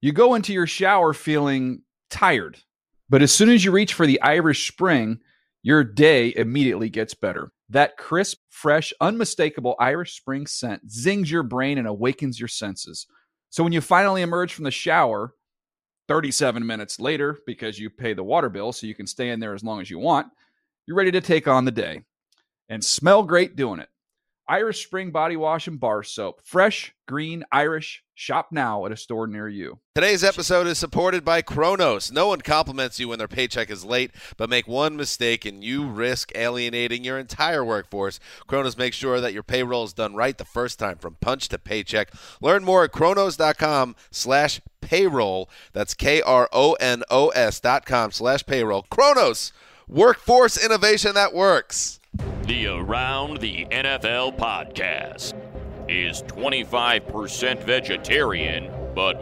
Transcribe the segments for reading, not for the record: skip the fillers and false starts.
You go into your shower feeling tired, but as soon as you reach for the Irish Spring, your day immediately gets better. That crisp, fresh, unmistakable Irish Spring scent zings your brain and awakens your senses. So when you finally emerge from the shower 37 minutes later, because you pay the water bill so you can stay in there as long as you want, you're ready to take on the day and smell great doing it. Irish Spring Body Wash and Bar Soap. Fresh, green, Irish. Shop now at a store near you. Today's episode is supported by Kronos. No one compliments you when their paycheck is late, but make one mistake and you risk alienating your entire workforce. Kronos makes sure that your payroll is done right the first time, from punch to paycheck. Learn more at Kronos.com/payroll. That's KRONOS.com/payroll. Kronos, workforce innovation that works. The Around the NFL podcast is 25% vegetarian, but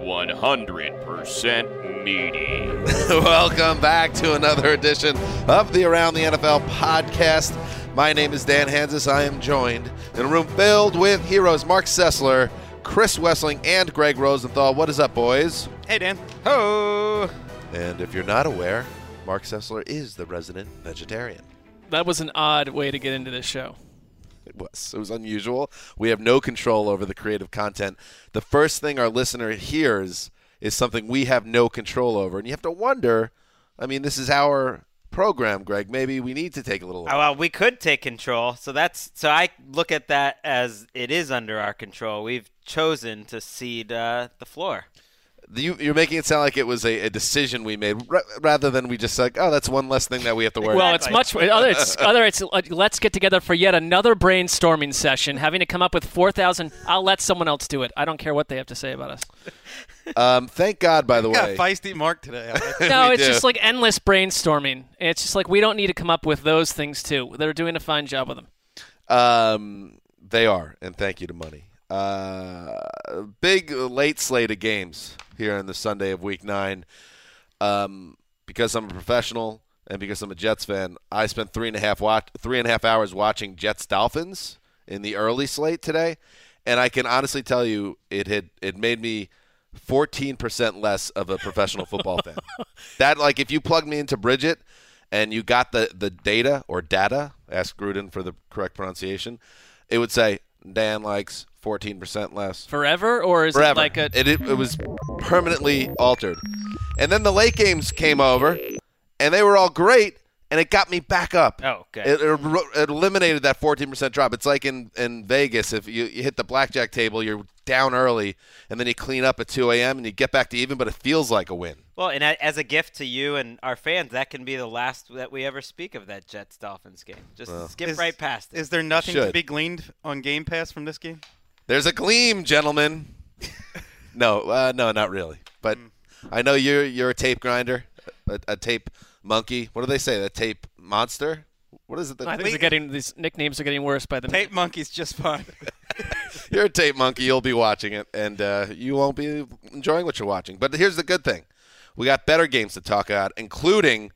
100% meaty. Welcome back to another edition of the Around the NFL podcast. My name is Dan Hansis. I am joined in a room filled with heroes Mark Sessler, Chris Wessling, and Greg Rosenthal. What is up, boys? Hey, Dan. Ho! And if you're not aware, Mark Sessler is the resident vegetarian. That was an odd way to get into this show. It was unusual. We have no control over the creative content. The first thing our listener hears is something we have no control over. And you have to wonder, I mean, this is our program, Greg. Maybe we need to take a little. Oh, well, we could take control. So I look at that as it is under our control. We've chosen to cede the floor. You're making it sound like it was a decision we made, rather than we just like, oh, that's one less thing that we have to worry about. Well, it's much it's let's get together for yet another brainstorming session, having to come up with 4,000. I'll let someone else do it. I don't care what they have to say about us. Thank God, by the way. Got feisty Mark today. No, it's just like endless brainstorming. It's just like we don't need to come up with those things too. They're doing a fine job with them. They are, and thank you to Money. Big late slate of games here on the Sunday of Week 9. Because I'm a professional and because I'm a Jets fan, I spent 3.5 hours watching Jets-Dolphins in the early slate today, and I can honestly tell you it made me 14% less of a professional football fan. That, like, if you plug me into Bridget and you got the data, ask Gruden for the correct pronunciation, it would say Dan likes 14% less. Forever? Or is Forever. it like It was permanently altered. And then the late games came over, and they were all great, and it got me back up. Oh, okay. It eliminated that 14% drop. It's like in Vegas, if you hit the blackjack table, you're down early, and then you clean up at 2 a.m., and you get back to even, but it feels like a win. Well, and as a gift to you and our fans, that can be the last that we ever speak of that Jets-Dolphins game. Just skip right past it. Is there nothing to be gleaned on Game Pass from this game? There's a gleam, gentlemen. No, not really. But I know you're a tape grinder, a tape monkey. What do they say? A tape monster? What is it? I think these nicknames are getting worse by the Tape monkey's just fine. You're a tape monkey. You'll be watching it, and you won't be enjoying what you're watching. But here's the good thing. We got better games to talk about, including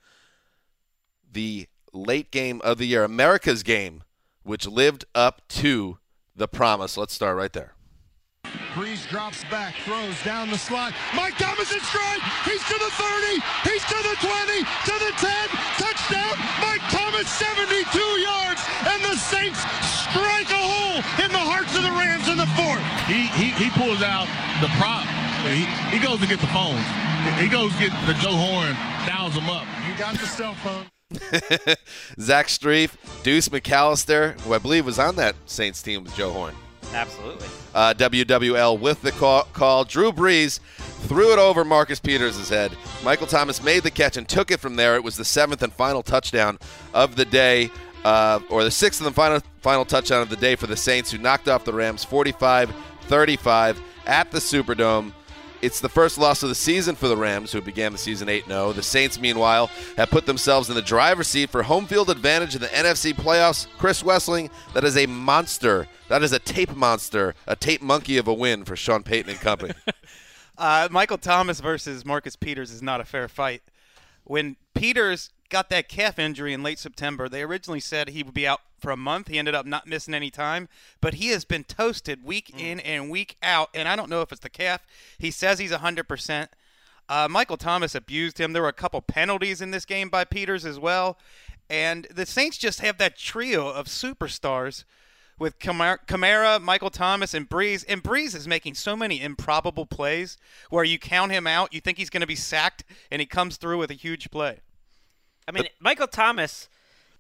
the late game of the year, America's game, which lived up to the promise. Let's start right there. Breeze drops back, throws down the slot. Mike Thomas in stride. He's to the 30. He's to the 20. To the 10. Touchdown. Mike Thomas, 72 yards. And the Saints strike a hole in the hearts of the Rams in the fourth. He pulls out the prop. He goes to get the phones. He goes get the Joe Horn, dials them up. You got the cell phone. Zach Strief, Deuce McAllister, who I believe was on that Saints team with Joe Horn. Absolutely. WWL with the call. Drew Brees threw it over Marcus Peters' head. Michael Thomas made the catch and took it from there. It was the 7th and final touchdown of the day, or the 6th and final touchdown of the day for the Saints, who knocked off the Rams 45-35 at the Superdome. It's the first loss of the season for the Rams, who began the season 8-0. The Saints, meanwhile, have put themselves in the driver's seat for home field advantage in the NFC playoffs. Chris Wessling, that is a monster. That is a tape monster, a tape monkey of a win for Sean Payton and company. Michael Thomas versus Marcus Peters is not a fair fight. when Peters got that calf injury in late September, they originally said he would be out for a month. He ended up not missing any time, but he has been toasted week in and week out, and I don't know if it's the calf. He says he's 100%. Michael Thomas abused him. There were a couple penalties in this game by Peters as well, and the Saints just have that trio of superstars with Kamara, Michael Thomas, and Breeze. And Breeze is making so many improbable plays where you count him out, you think he's going to be sacked, and he comes through with a huge play. I mean, Michael Thomas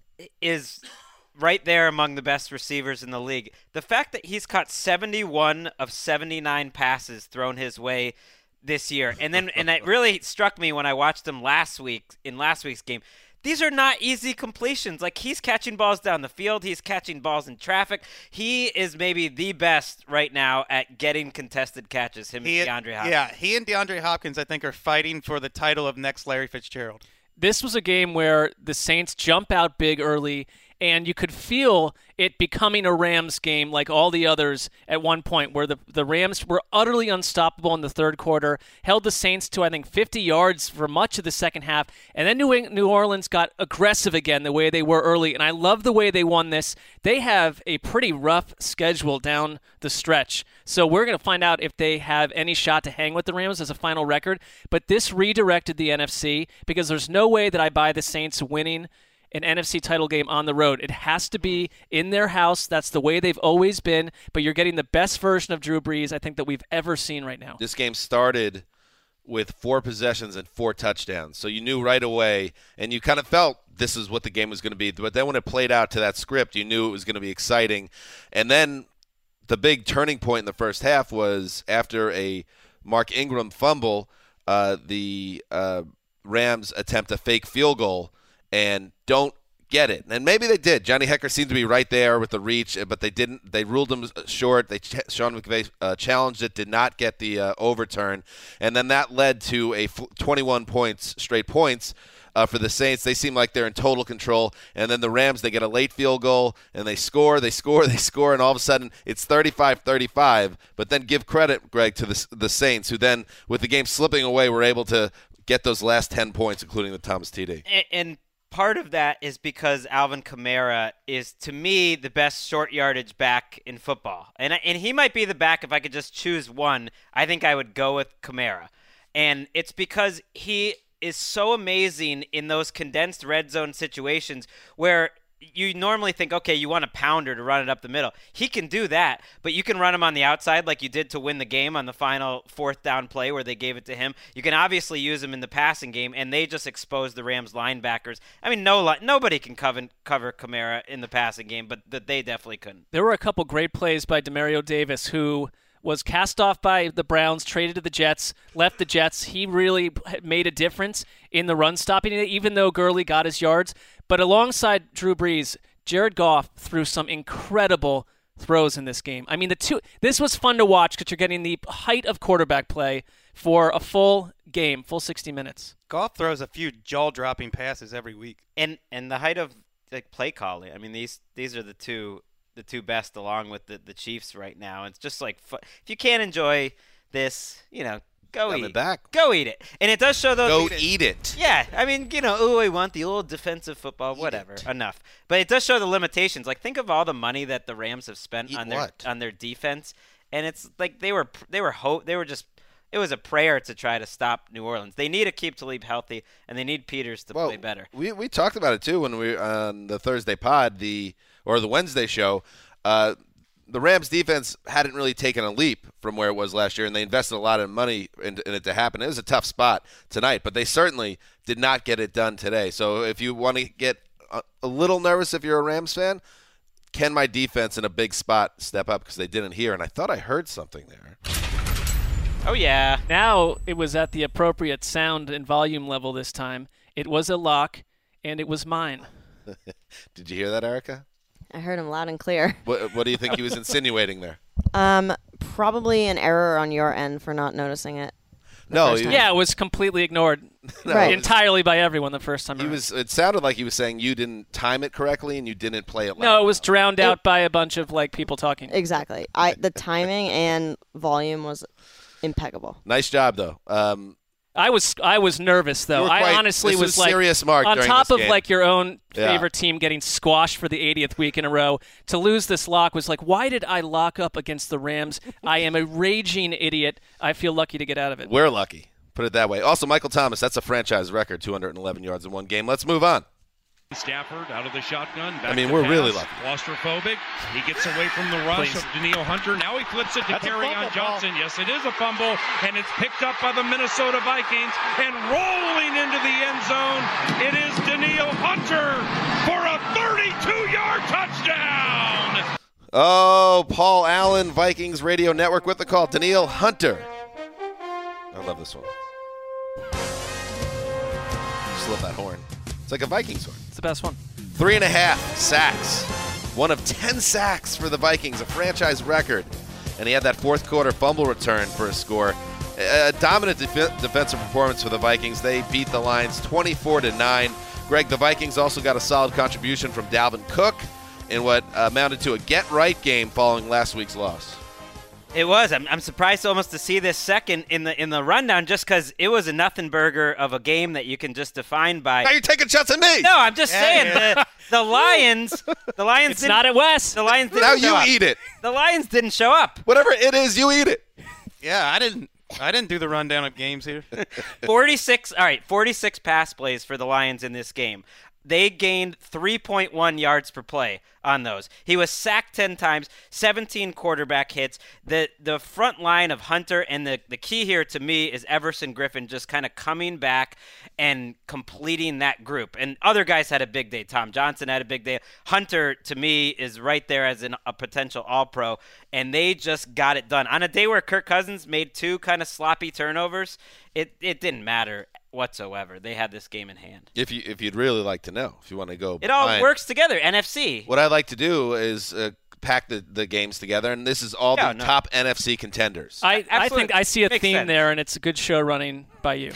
is right there among the best receivers in the league. The fact that he's caught 71 of 79 passes thrown his way this year, and it really struck me when I watched him in last week's game. These are not easy completions. Like, he's catching balls down the field. He's catching balls in traffic. He is maybe the best right now at getting contested catches, him and DeAndre Hopkins. Yeah, he and DeAndre Hopkins, I think, are fighting for the title of next Larry Fitzgerald. This was a game where the Saints jump out big early, and you could feel it becoming a Rams game like all the others at one point, where the Rams were utterly unstoppable in the third quarter, held the Saints to, I think, 50 yards for much of the second half, and then New Orleans got aggressive again the way they were early, and I love the way they won this. They have a pretty rough schedule down the stretch, so we're going to find out if they have any shot to hang with the Rams as a final record, but this redirected the NFC, because there's no way that I buy the Saints winning an NFC title game on the road. It has to be in their house. That's the way they've always been, but you're getting the best version of Drew Brees, I think, that we've ever seen right now. This game started with 4 possessions and 4 touchdowns, so you knew right away, and you kind of felt this is what the game was going to be, but then when it played out to that script, you knew it was going to be exciting. And then the big turning point in the first half was after a Mark Ingram fumble, the Rams attempt a fake field goal and don't get it. And maybe they did. Johnny Hekker seemed to be right there with the reach, but they didn't. They ruled him short. Sean McVay challenged it, did not get the overturn. And then that led to a 21 straight points for the Saints. They seem like they're in total control. And then the Rams, they get a late field goal, and they score, and all of a sudden it's 35-35. But then give credit, Greg, to the Saints, who then, with the game slipping away, were able to get those last 10 points, including the Thomas TD. And part of that is because Alvin Kamara is, to me, the best short yardage back in football. And he might be the back, if I could just choose one, I think I would go with Kamara. And it's because he is so amazing in those condensed red zone situations where you normally think, okay, you want a pounder to run it up the middle. He can do that, but you can run him on the outside like you did to win the game on the final 4th down play where they gave it to him. You can obviously use him in the passing game, and they just exposed the Rams linebackers. I mean, nobody can cover Kamara in the passing game, but they definitely couldn't. There were a couple great plays by Demario Davis, who was cast off by the Browns, traded to the Jets, left the Jets. He really made a difference in the run stopping, even though Gurley got his yards. But alongside Drew Brees, Jared Goff threw some incredible throws in this game. I mean, this was fun to watch because you're getting the height of quarterback play for a full game, full 60 minutes. Goff throws a few jaw-dropping passes every week. And the height of play calling. I mean, these are the two best, along with the Chiefs right now. It's just like, if you can't enjoy this, go eat it. Go eat it. And it does show those. Go eat it. Yeah. I mean, I want the old defensive football, whatever. Enough. But it does show the limitations. Like, think of all the money that the Rams have spent on their defense. And it's like it was a prayer to try to stop New Orleans. They need to keep Talib healthy, and they need Peters to play better. We talked about it too when we were on the Thursday pod, or the Wednesday show. The Rams defense hadn't really taken a leap from where it was last year, and they invested a lot of money in it to happen. It was a tough spot tonight, but they certainly did not get it done today. So if you want to get a little nervous if you're a Rams fan, can my defense in a big spot step up? Because they didn't here, and I thought I heard something there. Oh, yeah. Now it was at the appropriate sound and volume level this time. It was a lock, and it was mine. Did you hear that, Erica? I heard him loud and clear. What do you think he was insinuating there? Probably an error on your end for not noticing it. No, it was completely ignored entirely by everyone the first time. It sounded like he was saying you didn't time it correctly and you didn't play it loud. No, it was drowned out by a bunch of people talking. Exactly. The timing and volume was impeccable. Nice job, though. I was nervous though. I honestly this was like serious mark on during top this of game. like your own Yeah. favorite team getting squashed for the 80th week in a row. To lose this lock was like, why did I lock up against the Rams? I am a raging idiot. I feel lucky to get out of it. We're lucky. Put it that way. Also, Michael Thomas, that's a franchise record, 211 yards in one game. Let's move on. Stafford out of the shotgun. Back I mean, to we're pass. really lucky. Claustrophobic. He gets away from the rush of Daniil Hunter. Now he flips it to Kerryon Johnson. Yes, it is a fumble, and it's picked up by the Minnesota Vikings. And rolling into the end zone, it is Daniil Hunter for a 32-yard touchdown. Oh, Paul Allen, Vikings Radio Network with the call. Daniil Hunter. I love this one. Just love that horn. It's like a Vikings horn. It's the best one. 3.5 sacks. One of 10 sacks for the Vikings, a franchise record. And he had that fourth quarter fumble return for a score. A dominant defensive performance for the Vikings. They beat the Lions 24-9. Greg, the Vikings also got a solid contribution from Dalvin Cook in what amounted to a get-right game following last week's loss. It was. I'm surprised almost to see this second in the rundown, just because it was a nothing burger of a game that you can just define by. Now you're taking shots at me. No, I'm just saying the Lions. The Lions. It's not at West. The Lions didn't Now show up. you eat it. The Lions didn't show up. Whatever it is, you eat it. Yeah, I didn't do the rundown of games here. 46 pass plays for the Lions in this game. They gained 3.1 yards per play on those. He was sacked 10 times, 17 quarterback hits. The front line of Hunter, and the key here to me is Everson Griffin just kind of coming back and completing that group. And other guys had a big day. Tom Johnson had a big day. Hunter, to me, is right there as a potential All-Pro. And they just got it done. On a day where Kirk Cousins made 2 kind of sloppy turnovers, it didn't matter whatsoever. They had this game in hand. If you'd really like to know, if you want to go, it all works together. NFC. What I like to do is pack the games together, and this is all top NFC contenders. I think I see a Makes theme sense. there, and it's a good show running by you.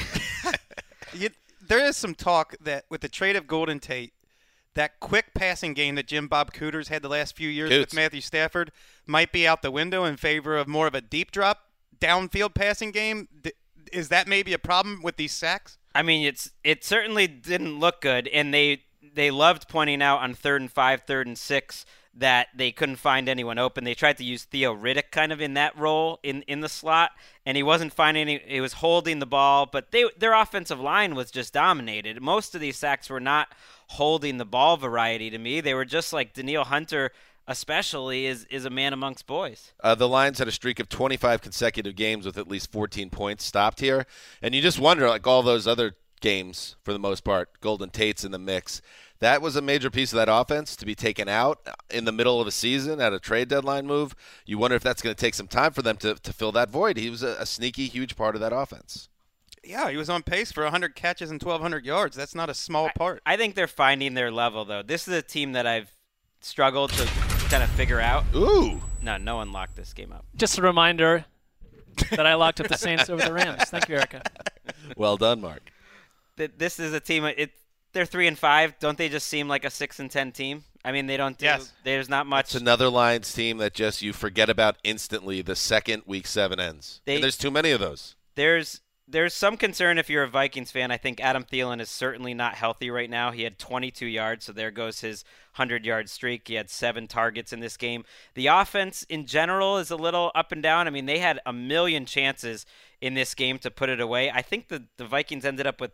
There is some talk that with the trade of Golden Tate, that quick passing game that Jim Bob Cooters had the last few years with Matthew Stafford might be out the window in favor of more of a deep drop downfield passing game. Is that maybe a problem with these sacks? I mean, it certainly didn't look good, and they loved pointing out on 3rd and 5, 3rd and 6 that they couldn't find anyone open. They tried to use Theo Riddick kind of in that role in the slot, and he wasn't finding any. He was holding the ball, but their offensive line was just dominated. Most of these sacks were not holding the ball variety to me. They were just like Daniil Hunter, especially, is a man amongst boys. The Lions had a streak of 25 consecutive games with at least 14 points stopped here. And you just wonder, like all those other games, for the most part, Golden Tate's in the mix. That was a major piece of that offense to be taken out in the middle of a season at a trade deadline move. You wonder if that's going to take some time for them to fill that void. He was a sneaky, huge part of that offense. Yeah, he was on pace for 100 catches and 1,200 yards. That's not a small part. I think they're finding their level, though. This is a team that I've struggled to kind of figure out. Ooh. No one locked this game up. Just a reminder that I locked up the Saints over the Rams. Thank you, Erica. Well done, Mark. This is a team. They're 3-5. Don't they just seem like a 6-10 team? I mean, they don't do. Yes. There's not much. It's another Lions team that just you forget about instantly the second Week 7 ends. And there's too many of those. There's some concern if you're a Vikings fan. I think Adam Thielen is certainly not healthy right now. He had 22 yards, so there goes his 100-yard streak. He had 7 targets in this game. The offense in general is a little up and down. I mean, they had a million chances in this game to put it away. I think the Vikings ended up with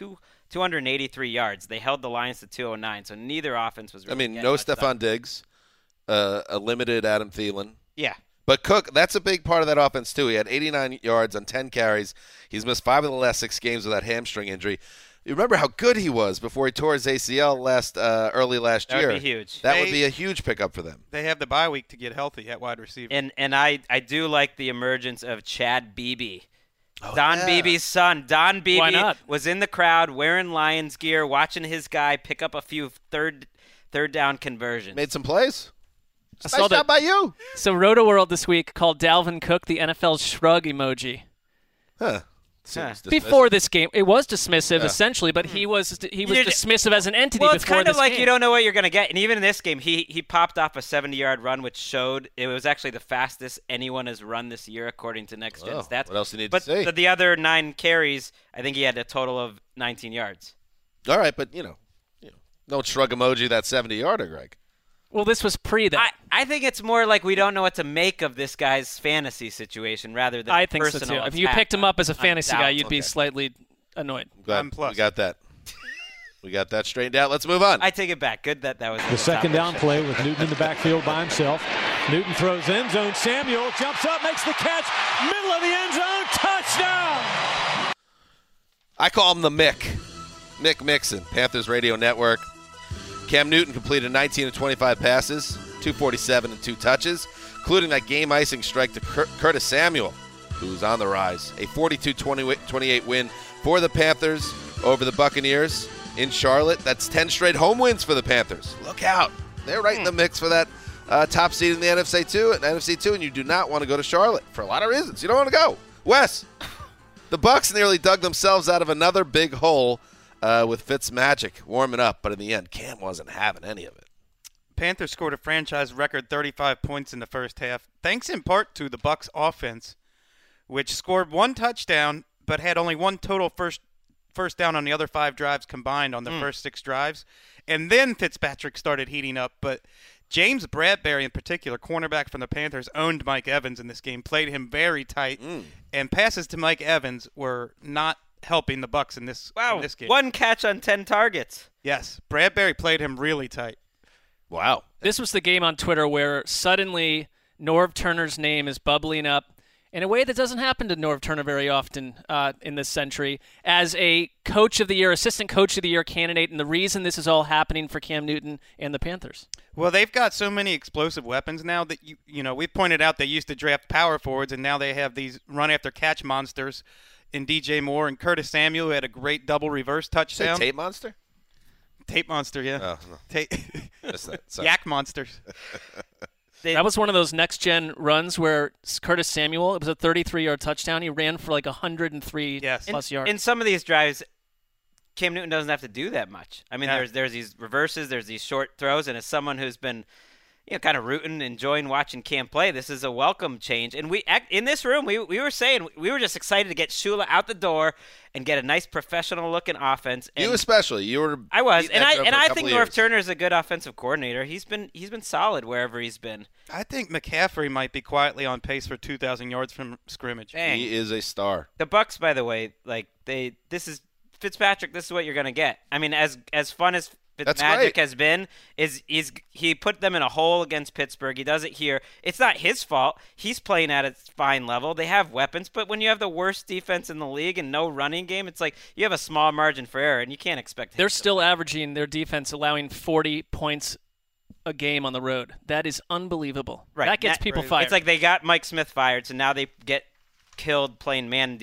283 yards. They held the Lions to 209, so neither offense was really no Stephon Diggs, a limited Adam Thielen. Yeah. But Cook, that's a big part of that offense, too. He had 89 yards on 10 carries. He's missed 5 of the last 6 games with that hamstring injury. You remember how good he was before he tore his ACL early last year. That would be huge. That would be a huge pickup for them. They have the bye week to get healthy at wide receiver. And I do like the emergence of Chad Beebe. Beebe's son. Don Beebe was in the crowd wearing Lions gear, watching his guy pick up a few third down conversions. Made some plays. I Nice job by you. So Roto World this week called Dalvin Cook the NFL shrug emoji. Huh. Before this game, it was dismissive essentially, but he was dismissive as an entity. Well, it's before kind of this like game. you don't know what you're going to get. And even in this game, he popped off a 70-yard run, which showed it was actually the fastest anyone has run this year, according to Next Gen Stats. What else do you need to say? But the other 9 carries, I think he had a total of 19 yards. All right, but don't shrug emoji that 70-yarder, Greg. Well, this was pre that. I think it's more like we don't know what to make of this guy's fantasy situation rather than I think so personal too. If you attack picked him up as a fantasy guy, you'd be Okay. slightly annoyed. Glad we got that. We got that straightened out. Let's move on. I take it back. Good that was The second down play with Newton in the backfield by himself. Newton throws end zone. Samuel jumps up, makes the catch. Middle of the end zone. Touchdown! I call him the Mick. Mick Mixon, Panthers Radio Network. Cam Newton completed 19 of 25 passes, 247 and 2 touches, including that game-icing strike to Curtis Samuel, who's on the rise. A 42-28 win for the Panthers over the Buccaneers in Charlotte. That's 10 straight home wins for the Panthers. Look out. They're right in the mix for that top seed in the NFC 2, and you do not want to go to Charlotte for a lot of reasons. You don't want to go. Wes, the Bucs nearly dug themselves out of another big hole with Fitzmagic warming up, but in the end, Cam wasn't having any of it. Panthers scored a franchise record 35 points in the first half, thanks in part to the Bucs offense, which scored 1 touchdown but had only 1 total first down on the other 5 drives combined on the first 6 drives. And then Fitzpatrick started heating up, but James Bradbury in particular, cornerback from the Panthers, owned Mike Evans in this game, played him very tight, and passes to Mike Evans were not helping the Bucs in this game. 1 catch on 10 targets. Yes, Bradbury played him really tight. Wow. This was the game on Twitter where suddenly Norv Turner's name is bubbling up in a way that doesn't happen to Norv Turner very often in this century as a Coach of the Year, Assistant Coach of the Year candidate, and the reason this is all happening for Cam Newton and the Panthers. Well, they've got so many explosive weapons now that we pointed out they used to draft power forwards, and now they have these run-after-catch monsters in DJ Moore and Curtis Samuel, who had a great double reverse touchdown. Tape Monster? Tape Monster, yeah. Oh, no. Yak Monsters. That was one of those next-gen runs where Curtis Samuel, it was a 33-yard touchdown. He ran for like 103 plus yards. In some of these drives, Cam Newton doesn't have to do that much. I mean, there's these reverses, there's these short throws, and as someone who's been kind of rooting, enjoying watching Cam play, this is a welcome change. And in this room, we were saying we were just excited to get Shula out the door and get a nice professional-looking offense. And you especially, you were. I was, and I think Norv Norv Turner is a good offensive coordinator. He's been solid wherever he's been. I think McCaffrey might be quietly on pace for 2,000 yards from scrimmage. Dang. He is a star. The Bucs, by the way, this is Fitzpatrick. This is what you're going to get. I mean, as fun as Fitzmagic has been, he put them in a hole against Pittsburgh. He does it here. It's not his fault. He's playing at a fine level. They have weapons, but when you have the worst defense in the league and no running game, it's like you have a small margin for error, and you can't expect. They're still averaging their defense, allowing 40 points a game on the road. That is unbelievable. Right. That gets people fired. It's like they got Mike Smith fired, so now they get killed playing man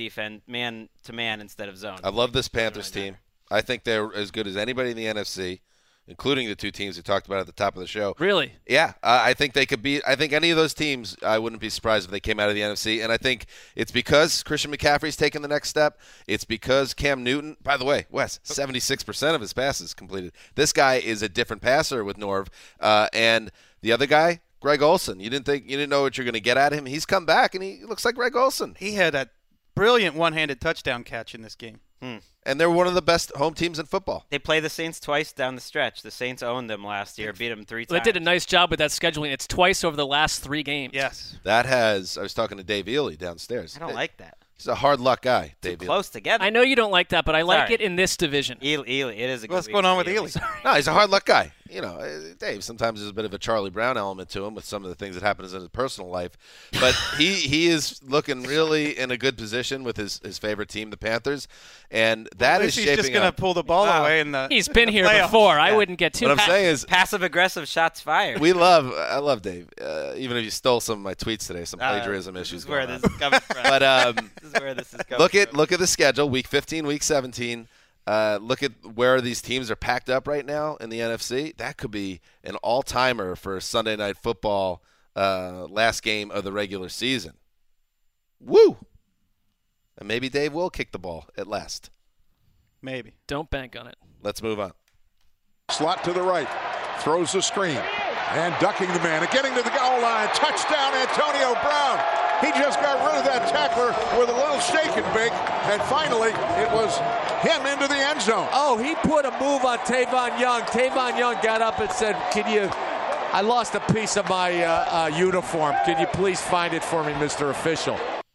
to man instead of zone. I love this Panthers team. I think they're as good as anybody in the NFC, including the 2 teams we talked about at the top of the show. Really? Yeah. I think they could beat – I think any of those teams, I wouldn't be surprised if they came out of the NFC. And I think it's because Christian McCaffrey's taken the next step. It's because Cam Newton – by the way, Wes, 76% of his passes completed. This guy is a different passer with Norv. And the other guy, Greg Olsen. You didn't know what you're going to get at him. He's come back, and he looks like Greg Olsen. He had a brilliant one-handed touchdown catch in this game. And they're one of the best home teams in football. They play the Saints twice down the stretch. The Saints owned them last year, beat them 3 times. They did a nice job with that scheduling. It's twice over the last 3 games. Yes. I was talking to Dave Ely downstairs. I don't like that. He's a hard luck guy, Dave Ely. Close together. I know you don't like that, but I like it in this division. Ely, it is a good What's going on with Ely? No, he's a hard luck guy. Dave, sometimes there's a bit of a Charlie Brown element to him with some of the things that happen in his personal life. But he is looking really in a good position with his favorite team, the Panthers. And that is shaping up. He's just going to pull the ball away in the He's been here playoffs. before. I wouldn't get too What I'm saying is passive-aggressive shots fired. I love Dave. Even if you stole some of my tweets today, some plagiarism issues going on. This is coming from. But this is where this is coming look at the schedule, week 15, week 17. Look at where these teams are packed up right now in the NFC. That could be an all-timer for Sunday Night Football last game of the regular season. Woo! And maybe Dave will kick the ball at last. Maybe. Don't bank on it. Let's move on. Slot to the right. Throws the screen. And ducking the man. And getting to the goal line. Touchdown, Antonio Brown. He just got rid of that tackler with a little shake and bake. And finally, it was him into the end zone. Oh, he put a move on Tavon Young. Tavon Young got up and said, I lost a piece of my uniform. Can you please find it for me, Mr. Official?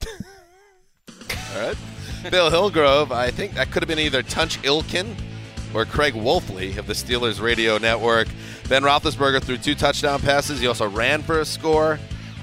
All right. Bill Hillgrove, I think that could have been either Tunch Ilkin or Craig Wolfley of the Steelers radio network. Ben Roethlisberger threw 2 touchdown passes. He also ran for a score.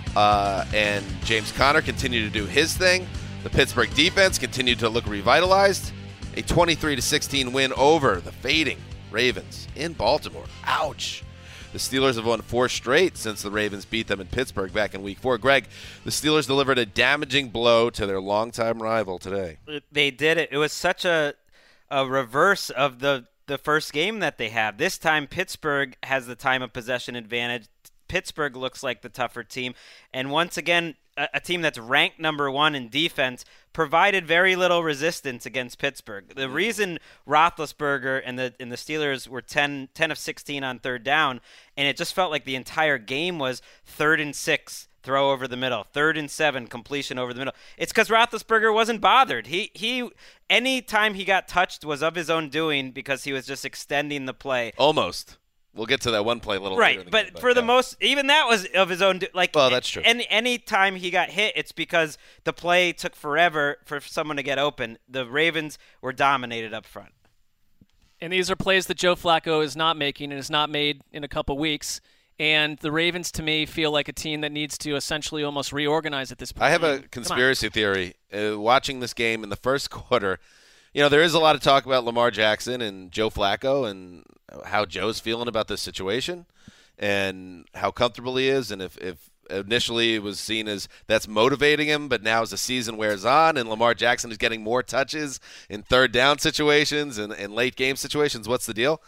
And James Conner continued to do his thing. The Pittsburgh defense continued to look revitalized. A 23-16 win over the fading Ravens in Baltimore. Ouch. The Steelers have won 4 straight since the Ravens beat them in Pittsburgh back in Week 4. Greg, the Steelers delivered a damaging blow to their longtime rival today. They did it. It was such a reverse of the first game that they have. This time, Pittsburgh has the time of possession advantage. Pittsburgh looks like the tougher team. And once again, a team that's ranked number 1 in defense provided very little resistance against Pittsburgh. The reason Roethlisberger and the Steelers were 10 of 16 on third down, and it just felt like the entire game was 3rd and 6, throw over the middle, 3rd and 7, completion over the middle. It's because Roethlisberger wasn't bothered. He any time he got touched was of his own doing because he was just extending the play. Almost. We'll get to that one play a little later. Right, but for the most, even that was of his own. Well, that's true. Any time he got hit, it's because the play took forever for someone to get open. The Ravens were dominated up front. And these are plays that Joe Flacco is not making and has not made in a couple weeks. And the Ravens, to me, feel like a team that needs to essentially almost reorganize at this point. I have a conspiracy theory. Watching this game in the first quarter, there is a lot of talk about Lamar Jackson and Joe Flacco and how Joe's feeling about this situation and how comfortable he is. And if initially it was seen as that's motivating him, but now as the season wears on and Lamar Jackson is getting more touches in third down situations and late game situations, what's the deal?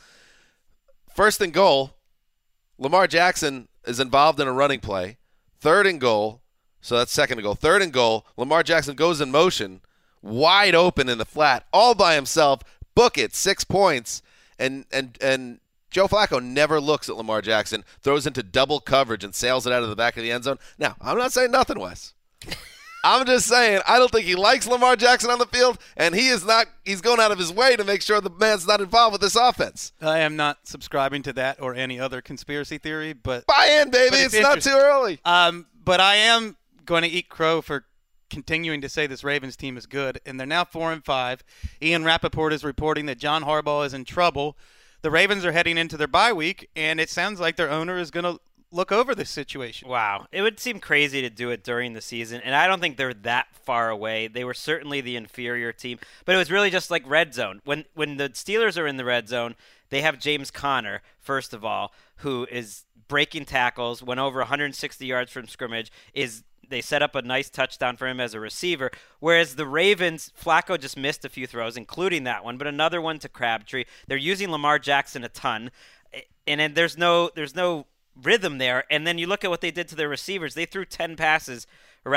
1st and goal, Lamar Jackson is involved in a running play. 3rd and goal, so that's 2nd and goal. 3rd and goal, Lamar Jackson goes in motion, wide open in the flat, all by himself, book it, 6 points, and Joe Flacco never looks at Lamar Jackson, throws into double coverage and sails it out of the back of the end zone. Now, I'm not saying nothing, Wes. I'm just saying I don't think he likes Lamar Jackson on the field, and he's going out of his way to make sure the man's not involved with this offense. I am not subscribing to that or any other conspiracy theory, but buy in, baby. It's not too early. But I am going to eat crow for continuing to say this Ravens team is good, and they're now 4-5. Ian Rappaport is reporting that John Harbaugh is in trouble. The Ravens are heading into their bye week, and it sounds like their owner is going to look over this situation. Wow. It would seem crazy to do it during the season, and I don't think they're that far away. They were certainly the inferior team, but it was really just like red zone. When the Steelers are in the red zone, they have James Conner, first of all, who is breaking tackles, went over 160 yards from scrimmage, they set up a nice touchdown for him as a receiver, whereas the Ravens, Flacco just missed a few throws, including that one, but another one to Crabtree. They're using Lamar Jackson a ton, and then there's no rhythm there. And then you look at what they did to their receivers. They threw 13 passes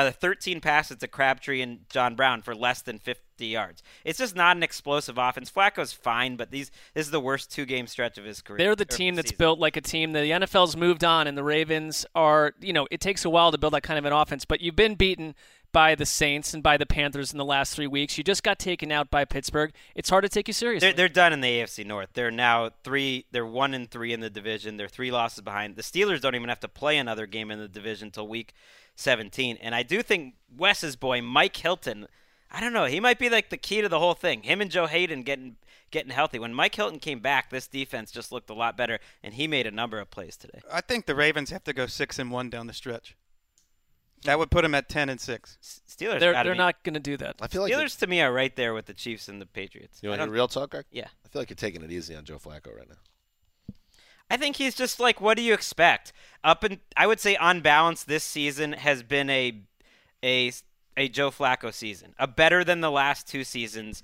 to Crabtree and John Brown for less than 50 yards. It's just not an explosive offense. Flacco's fine, but this is the worst 2-game stretch of his career. They're the team that's built like a team. The NFL's moved on, and the Ravens are, it takes a while to build that kind of an offense, but you've been beaten by the Saints and by the Panthers in the last 3 weeks. You just got taken out by Pittsburgh. It's hard to take you seriously. They're done in the AFC North. They're now 1-3 in the division. They're 3 losses behind. The Steelers don't even have to play another game in the division until week 17. And I do think Wes's boy, Mike Hilton, I don't know, he might be like the key to the whole thing. Him and Joe Hayden getting healthy. When Mike Hilton came back, this defense just looked a lot better, and he made a number of plays today. I think the Ravens have to go 6-1 down the stretch. That would put them at 10-6. Steelers. They're not going to do that. I feel like Steelers to me are right there with the Chiefs and the Patriots. You want to hear real talk, Greg? Yeah. I feel like you're taking it easy on Joe Flacco right now. I think he's just like, what do you expect? I would say on balance, this season has been a Joe Flacco season, a better than the last 2 seasons.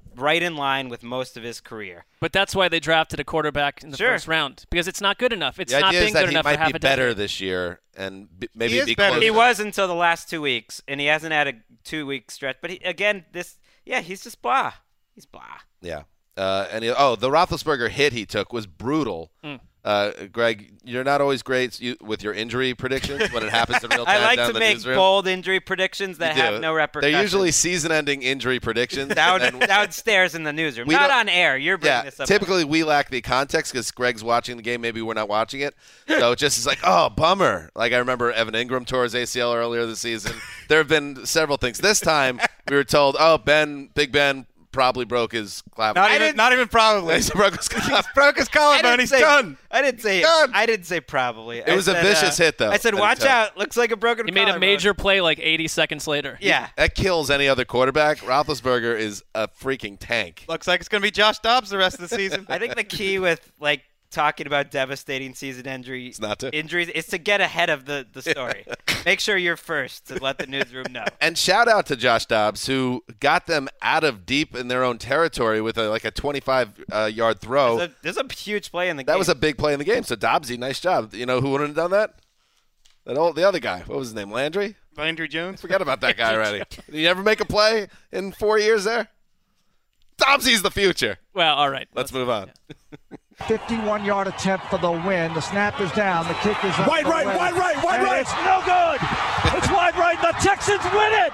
right in line with most of his career. But that's why they drafted a quarterback in the first round, because it's not good enough. It's not been good enough for half a decade. He might be better this year and maybe be closer. He was until the last 2 weeks, and he hasn't had a 2-week stretch. But he's just blah. He's blah. Yeah. The Roethlisberger hit he took was brutal. Greg, you're not always great with your injury predictions when it happens in real time. I like down to the make newsroom. bold injury predictions that have no repercussions. They're usually season-ending injury predictions. Downstairs in the newsroom. Not on air. You're bringing this up. Typically, we lack the context because Greg's watching the game. Maybe we're not watching it. So it just is like, oh, bummer. Like I remember Evan Ingram tore his ACL earlier this season. There have been several things. This time, we were told, oh, Big Ben probably broke his clavicle. Not even probably. He broke his clavicle. Broke his collarbone. He's done. I didn't say probably. It was a vicious hit, though. I said, watch out. Looks like a broken collarbone. He made a major play like 80 seconds later. Yeah. That kills any other quarterback. Roethlisberger is a freaking tank. Looks like it's going to be Josh Dobbs the rest of the season. I think the key with, talking about devastating season injuries is to get ahead of the story. Make sure you're first to let the newsroom know. And shout out to Josh Dobbs, who got them out of deep in their own territory with a 25-yard throw. There's a huge play in the game. That was a big play in the game. So Dobbsy, nice job. You know who wouldn't have done that? The other guy. What was his name? Landry Jones. Forget about that guy already. Did he ever make a play in 4 years there? Dobbsy's the future. Well, all right. Let's move on. 51-yard attempt for the win. The snap is down. The kick is up. Wide right. It's no good. It's wide right. The Texans win it.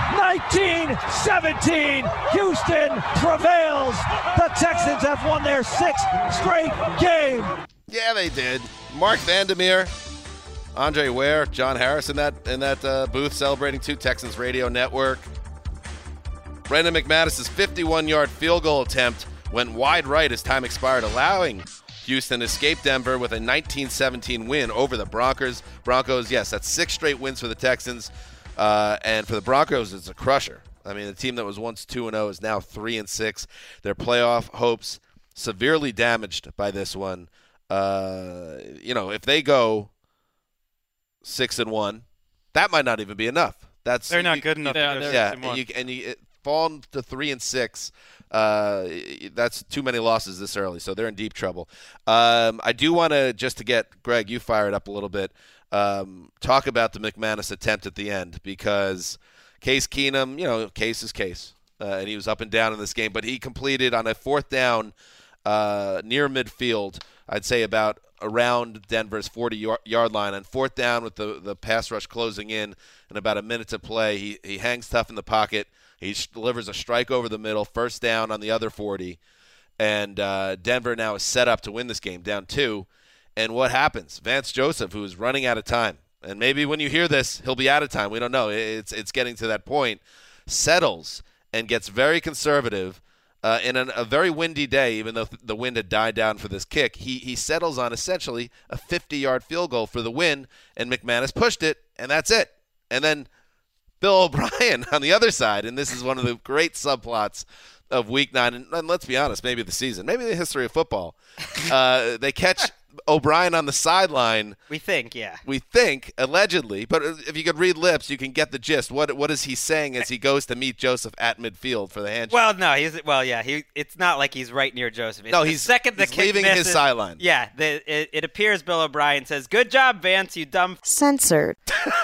19-17. Houston prevails. The Texans have won their 6th straight game. Yeah, they did. Mark Vandermeer, Andre Ware, John Harris in that booth celebrating 2 Texans radio network. Brendan McManus's 51-yard field goal attempt went wide right as time expired, allowing Houston to escape Denver with a 19-17 win over the Broncos. Yes, that's 6 straight wins for the Texans. And for the Broncos, it's a crusher. I mean, the team that was once 2-0 is now 3-6. Their playoff hopes severely damaged by this one. If they go 6-1, that might not even be enough. They're not good enough. And you fall to 3-6. That's too many losses this early, so they're in deep trouble. I do want to, just to get Greg, you fired up a little bit, talk about the McManus attempt at the end, because Case Keenum, Case is Case, and he was up and down in this game, but he completed on a 4th down near midfield, I'd say about around Denver's 40-yard line. On 4th down with the pass rush closing in and about a minute to play, he hangs tough in the pocket. He delivers a strike over the middle, 1st down on the other 40, and Denver now is set up to win this game, down 2. And what happens? Vance Joseph, who is running out of time, and maybe when you hear this, he'll be out of time. We don't know. It's getting to that point. Settles and gets very conservative in a very windy day, even though the wind had died down for this kick. He settles on essentially a 50-yard field goal for the win, and McManus pushed it, and that's it. And then Bill O'Brien on the other side, and this is one of the great subplots of Week 9, and let's be honest, maybe the season, maybe the history of football. They catch O'Brien on the sideline. We think, yeah. We think, allegedly, but if you could read lips, you can get the gist. What is he saying as he goes to meet Joseph at midfield for the handshake? Well, no, it's not like he's right near Joseph. He's leaving his sideline. Yeah, it appears Bill O'Brien says, "Good job, Vance, you dumb." Censored.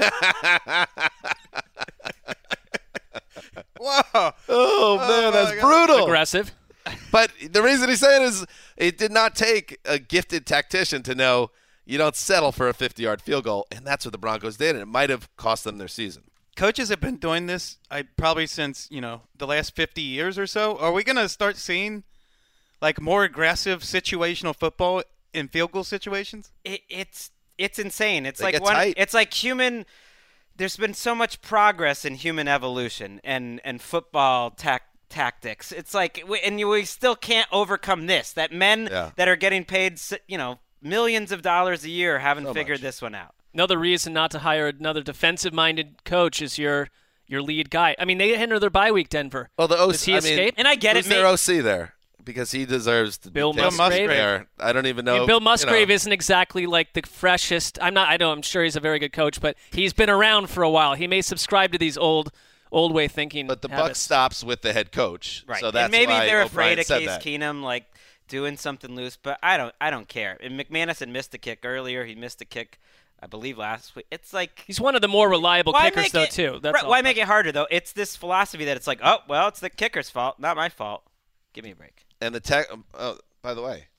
Whoa! Oh man, that's brutal. Aggressive. But the reason he's saying is it did not take a gifted tactician to know you don't settle for a 50-yard field goal, and that's what the Broncos did, and it might have cost them their season. Coaches have been doing this probably since, the last 50 years or so. Are we going to start seeing more aggressive situational football in field goal situations? It's insane. It's They like get tight. It's like human. There's been so much progress in human evolution and football tactics. It's like, and we still can't overcome this. That men that are getting paid, millions of dollars a year haven't figured this one out. Another reason not to hire another defensive-minded coach is your lead guy. I mean, they enter their bye week, Denver. Well, the OC, does he escape? And I get who's their OC there? Because he deserves to Bill be Musgrave. There. I don't even know. Bill Musgrave isn't exactly like the freshest. I'm sure he's a very good coach, but he's been around for a while. He may subscribe to these old old way thinking. But the buck habits. stops with the head coach, Right. so that's and maybe why they're O'Brien afraid of said Case that. Keenum, like doing something loose. But I don't care. And McManus had missed a kick earlier. He missed a kick, I believe, last week. It's like he's one of the more reliable kickers, though, too. That's why make it harder, though? It's this philosophy that it's like, oh, well, it's the kicker's fault, not my fault. Give me a break. And the by the way.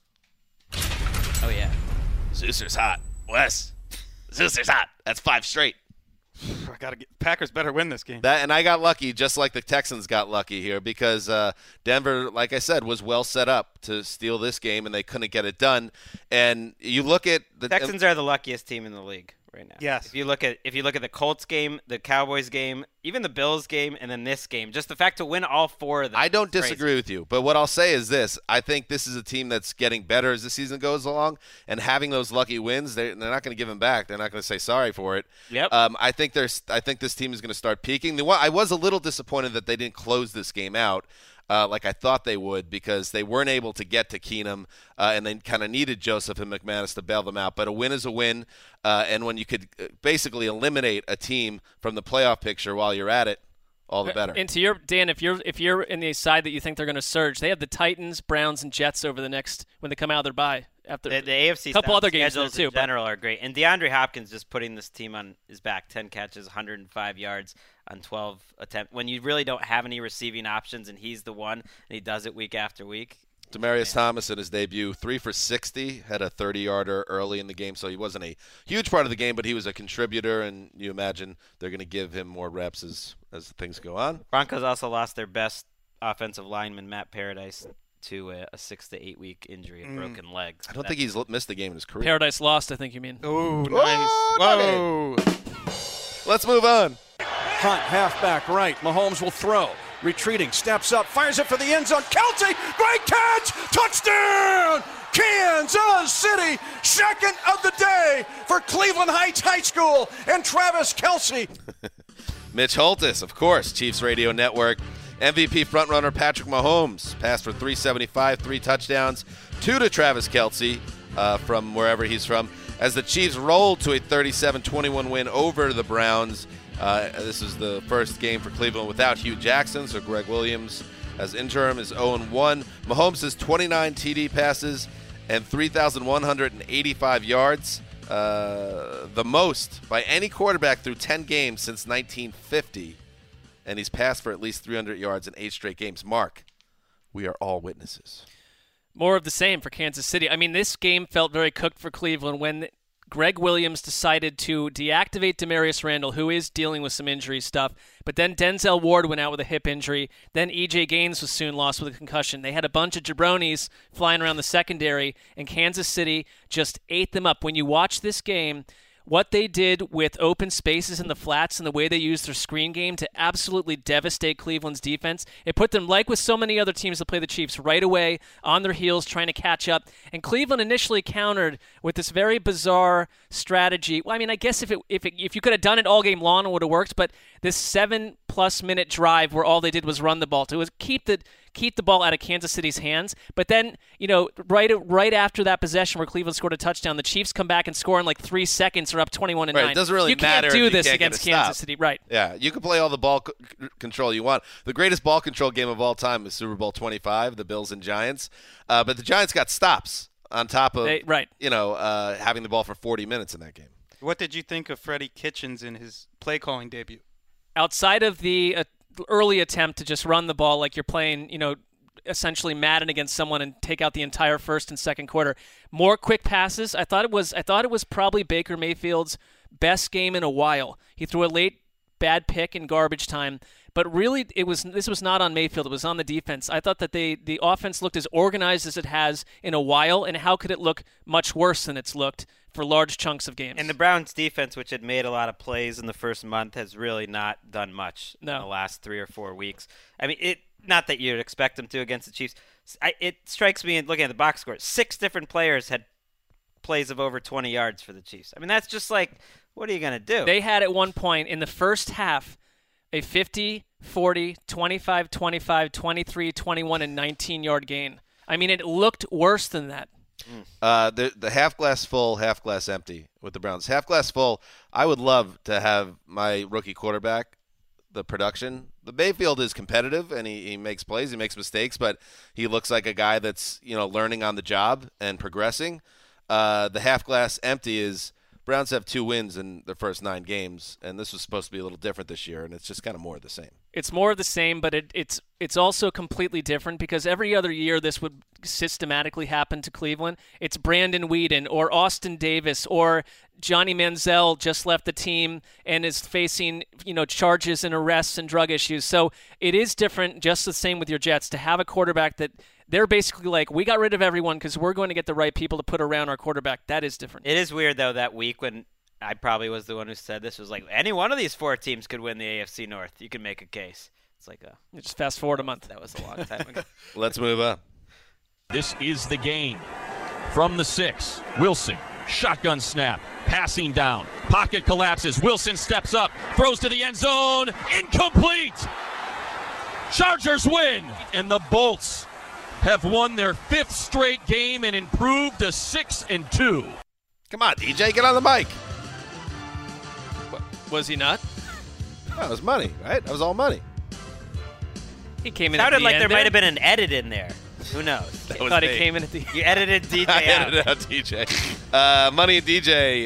Oh, yeah. Zeuser's hot. Wes. Zeuser's hot. That's 5 straight. Packers better win this game. And I got lucky, just like the Texans got lucky here, because Denver, like I said, was well set up to steal this game, and they couldn't get it done. And you look at the Texans are the luckiest team in the league right now. Yes. If you look at the Colts game, the Cowboys game, even the Bills game, and then this game, just the fact to win all 4 of them. I don't disagree with you, but what I'll say is this: I think this is a team that's getting better as the season goes along, and having those lucky wins, they're not going to give them back. They're not going to say sorry for it. Yep. I think this team is going to start peaking. I was a little disappointed that they didn't close this game out. Like I thought they would, because they weren't able to get to Keenum, and they kind of needed Joseph and McManus to bail them out. But a win is a win, and when you could basically eliminate a team from the playoff picture while you're at it, all the better. And to your Dan, if you're in the side that you think they're going to surge, they have the Titans, Browns, and Jets over the next when they come out of their bye. After the AFC couple other games schedules too, in general are great. And DeAndre Hopkins just putting this team on his back, 10 catches, 105 yards on 12 attempts. When you really don't have any receiving options, and he's the one, and he does it week after week. Demaryius Thomas in his debut, 3 for 60, had a 30-yarder early in the game, so he wasn't a huge part of the game, but he was a contributor, and you imagine they're going to give him more reps as things go on. Broncos also lost their best offensive lineman, Matt Paradise, to a 6 to 8 week injury, a broken leg. So I don't think he's missed a game in his career. Paradise lost, I think you mean. Oh, nice. Whoa. Let's move on. Hunt, halfback right. Mahomes will throw. Retreating, steps up, fires it for the end zone. Kelce, great catch! Touchdown! Kansas City, second of the day for Cleveland Heights High School and Travis Kelce. Mitch Holthus, of course, Chiefs Radio Network. MVP frontrunner Patrick Mahomes passed for 375, 3 touchdowns, 2 to Travis Kelce from wherever he's from, as the Chiefs rolled to a 37-21 win over the Browns. This is the first game for Cleveland without Hugh Jackson, so Greg Williams as interim is 0-1. Mahomes has 29 TD passes and 3,185 yards, the most by any quarterback through 10 games since 1950. And he's passed for at least 300 yards in 8 straight games. Mark, we are all witnesses. More of the same for Kansas City. I mean, this game felt very cooked for Cleveland when Greg Williams decided to deactivate Demarius Randall, who is dealing with some injury stuff. But then Denzel Ward went out with a hip injury. Then E.J. Gaines was soon lost with a concussion. They had a bunch of jabronis flying around the secondary, and Kansas City just ate them up. When you watch this game, what they did with open spaces in the flats and the way they used their screen game to absolutely devastate Cleveland's defense, it put them, like with so many other teams that play the Chiefs, right away on their heels trying to catch up. And Cleveland initially countered with this very bizarre strategy. Well, I mean, I guess if you could have done it all game long, it would have worked, but this 7+ minute drive where all they did was run the ball to keep the ball out of Kansas City's hands. But then, right after that possession where Cleveland scored a touchdown, the Chiefs come back and score in like 3 seconds or up 21-9. Right, it doesn't really matter You can't do if you this can't against get a Kansas stop. City. Right. Yeah, you can play all the ball control you want. The greatest ball control game of all time is Super Bowl 25, the Bills and Giants. But the Giants got stops on top of having the ball for 40 minutes in that game. What did you think of Freddie Kitchens in his play calling debut? Outside of the early attempt to just run the ball like you're playing, essentially Madden against someone and take out the entire first and second quarter, more quick passes. I thought it was probably Baker Mayfield's best game in a while. He threw a late bad pick in garbage time, but really this was not on Mayfield. It was on the defense. I thought that the offense looked as organized as it has in a while, and how could it look much worse than it's looked for large chunks of games? And the Browns defense, which had made a lot of plays in the first month, has really not done much in the last 3 or 4 weeks. I mean, not that you'd expect them to against the Chiefs. It strikes me, looking at the box score, 6 different players had plays of over 20 yards for the Chiefs. I mean, that's just like, what are you going to do? They had at one point in the first half a 50, 40, 25, 25, 23, 21, and 19-yard gain. I mean, it looked worse than that. The half glass full, half glass empty with the Browns. Half glass full, I would love to have my rookie quarterback, the production The Mayfield is competitive, and he makes plays, he makes mistakes, but he looks like a guy that's learning on the job and progressing. The half glass empty is Browns have 2 wins in their first 9 games, and this was supposed to be a little different this year, and it's just kind of more of the same. It's more of the same, but it's also completely different because every other year this would systematically happen to Cleveland. It's Brandon Weeden or Austin Davis or Johnny Manziel just left the team and is facing charges and arrests and drug issues. So it is different, just the same with your Jets, to have a quarterback that they're basically like, we got rid of everyone because we're going to get the right people to put around our quarterback. That is different. It is weird, though, that week when I probably was the one who said this, was like, any one of these 4 teams could win the AFC North. You can make a case. It's like just fast forward a month. That was a long time ago. Let's move up. This is the game. From the 6, Wilson, shotgun snap, passing down. Pocket collapses. Wilson steps up, throws to the end zone. Incomplete! Chargers win, and the Bolts have won their 5th straight game and improved to 6-2. Come on, DJ, get on the mic. Was he not? No, it was money, right? That was all money. He came in Sounded at the like end there might there. have been an edit in there. Who knows? That I was thought me. he came in at the You edited DJ I out. edited out DJ. Money and DJ,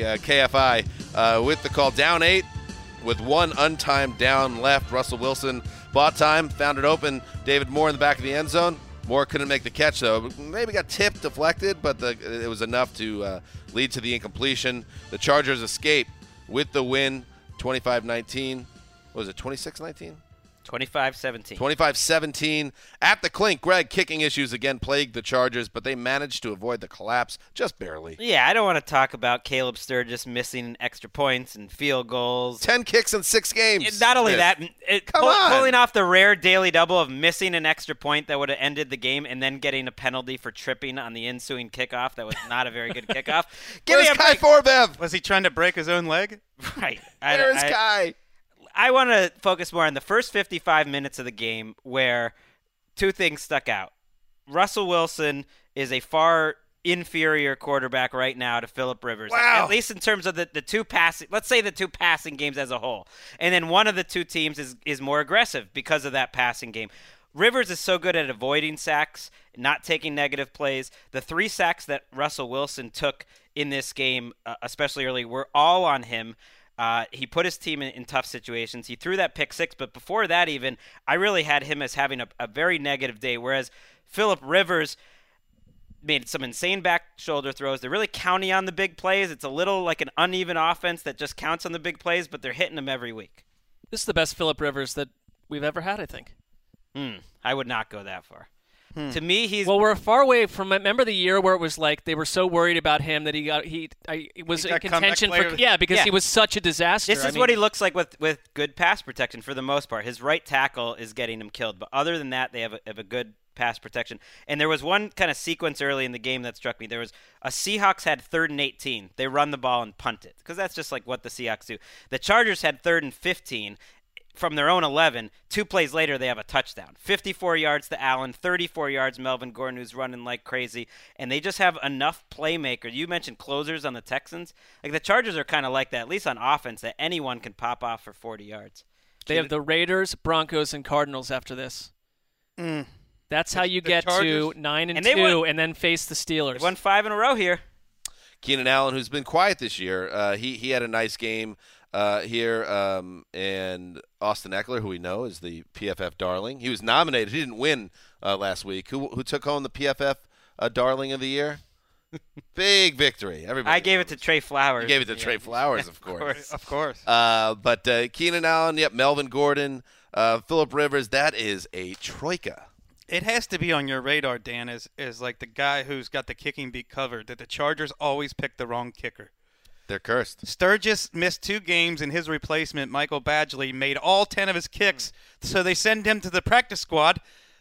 KFI, with the call. Down 8 with 1 untimed down left. Russell Wilson bought time, found it open. David Moore in the back of the end zone. Moore couldn't make the catch, though. Maybe got tipped, deflected, but it was enough to lead to the incompletion. The Chargers escape with the win, 25-19. What was it, 26-19? 25-17. 25-17 at the Clink. Greg, kicking issues again plagued the Chargers, but they managed to avoid the collapse just barely. Yeah, I don't want to talk about Caleb Sturgis missing extra points and field goals. 10 kicks in 6 games. Not only that, Come on. pulling off the rare daily double of missing an extra point that would have ended the game and then getting a penalty for tripping on the ensuing kickoff. That was not a very good kickoff. Give me a Kai break. Forbev? Was he trying to break his own leg? Right. There's Kai. I want to focus more on the first 55 minutes of the game where 2 things stuck out. Russell Wilson is a far inferior quarterback right now to Phillip Rivers. Wow. At least in terms of the 2 passing, let's say the 2 passing games as a whole. And then one of the 2 teams is more aggressive because of that passing game. Rivers is so good at avoiding sacks, not taking negative plays. The 3 sacks that Russell Wilson took in this game, especially early, were all on him. He put his team in tough situations. He threw that pick 6, but before that even, I really had him as having a very negative day, whereas Phillip Rivers made some insane back shoulder throws. They're really counting on the big plays. It's a little like an uneven offense that just counts on the big plays, but they're hitting them every week. This is the best Phillip Rivers that we've ever had, I think. I would not go that far. To me, he's well. We're far away from. Remember the year where it was like they were so worried about him that he was in contention for because he was such a disaster. This is what he looks like with good pass protection for the most part. His right tackle is getting him killed, but other than that, they have a good pass protection. And there was one kind of sequence early in the game that struck me. There was a Seahawks had 3rd and 18. They run the ball and punt it because that's just like what the Seahawks do. The Chargers had 3rd and 15. From their own 11, 2 plays later, they have a touchdown. 54 yards to Allen, 34 yards Melvin Gordon, who's running like crazy. And they just have enough playmakers. You mentioned closers on the Texans. Like the Chargers are kind of like that, at least on offense, that anyone can pop off for 40 yards. They have the Raiders, Broncos, and Cardinals after this. That's how you get to 9-2 and then face the Steelers. They won 5 in a row here. Keenan Allen, who's been quiet this year, he had a nice game here, and Austin Eckler, who we know is the PFF darling. He was nominated. He didn't win last week. Who took home the PFF darling of the year? Big victory. Everybody. I gave it to Trey Flowers. You gave it to Trey Flowers, of course. Of course. But Keenan Allen, Melvin Gordon, Phillip Rivers, that is a troika. It has to be on your radar, Dan, as like the guy who's got the kicking beat covered, that the Chargers always pick the wrong kicker. They're cursed. Sturgis missed 2 games, and his replacement, Michael Badgley, made all 10 of his kicks. So they send him to the practice squad,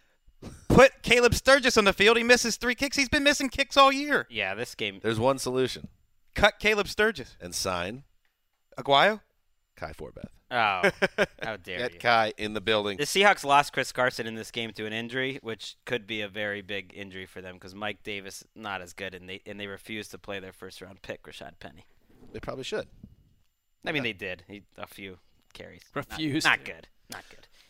put Caleb Sturgis on the field. He misses 3 kicks. He's been missing kicks all year. Yeah, this game. There's one solution. Cut Caleb Sturgis. And sign Aguayo? Kai Forbath. Oh, how dare you. Get Kai in the building. The Seahawks lost Chris Carson in this game to an injury, which could be a very big injury for them because Mike Davis not as good, and they refused to play their first-round pick, Rashad Penny. They probably should. I mean, they did. A few carries. Refused. Not good. Not good.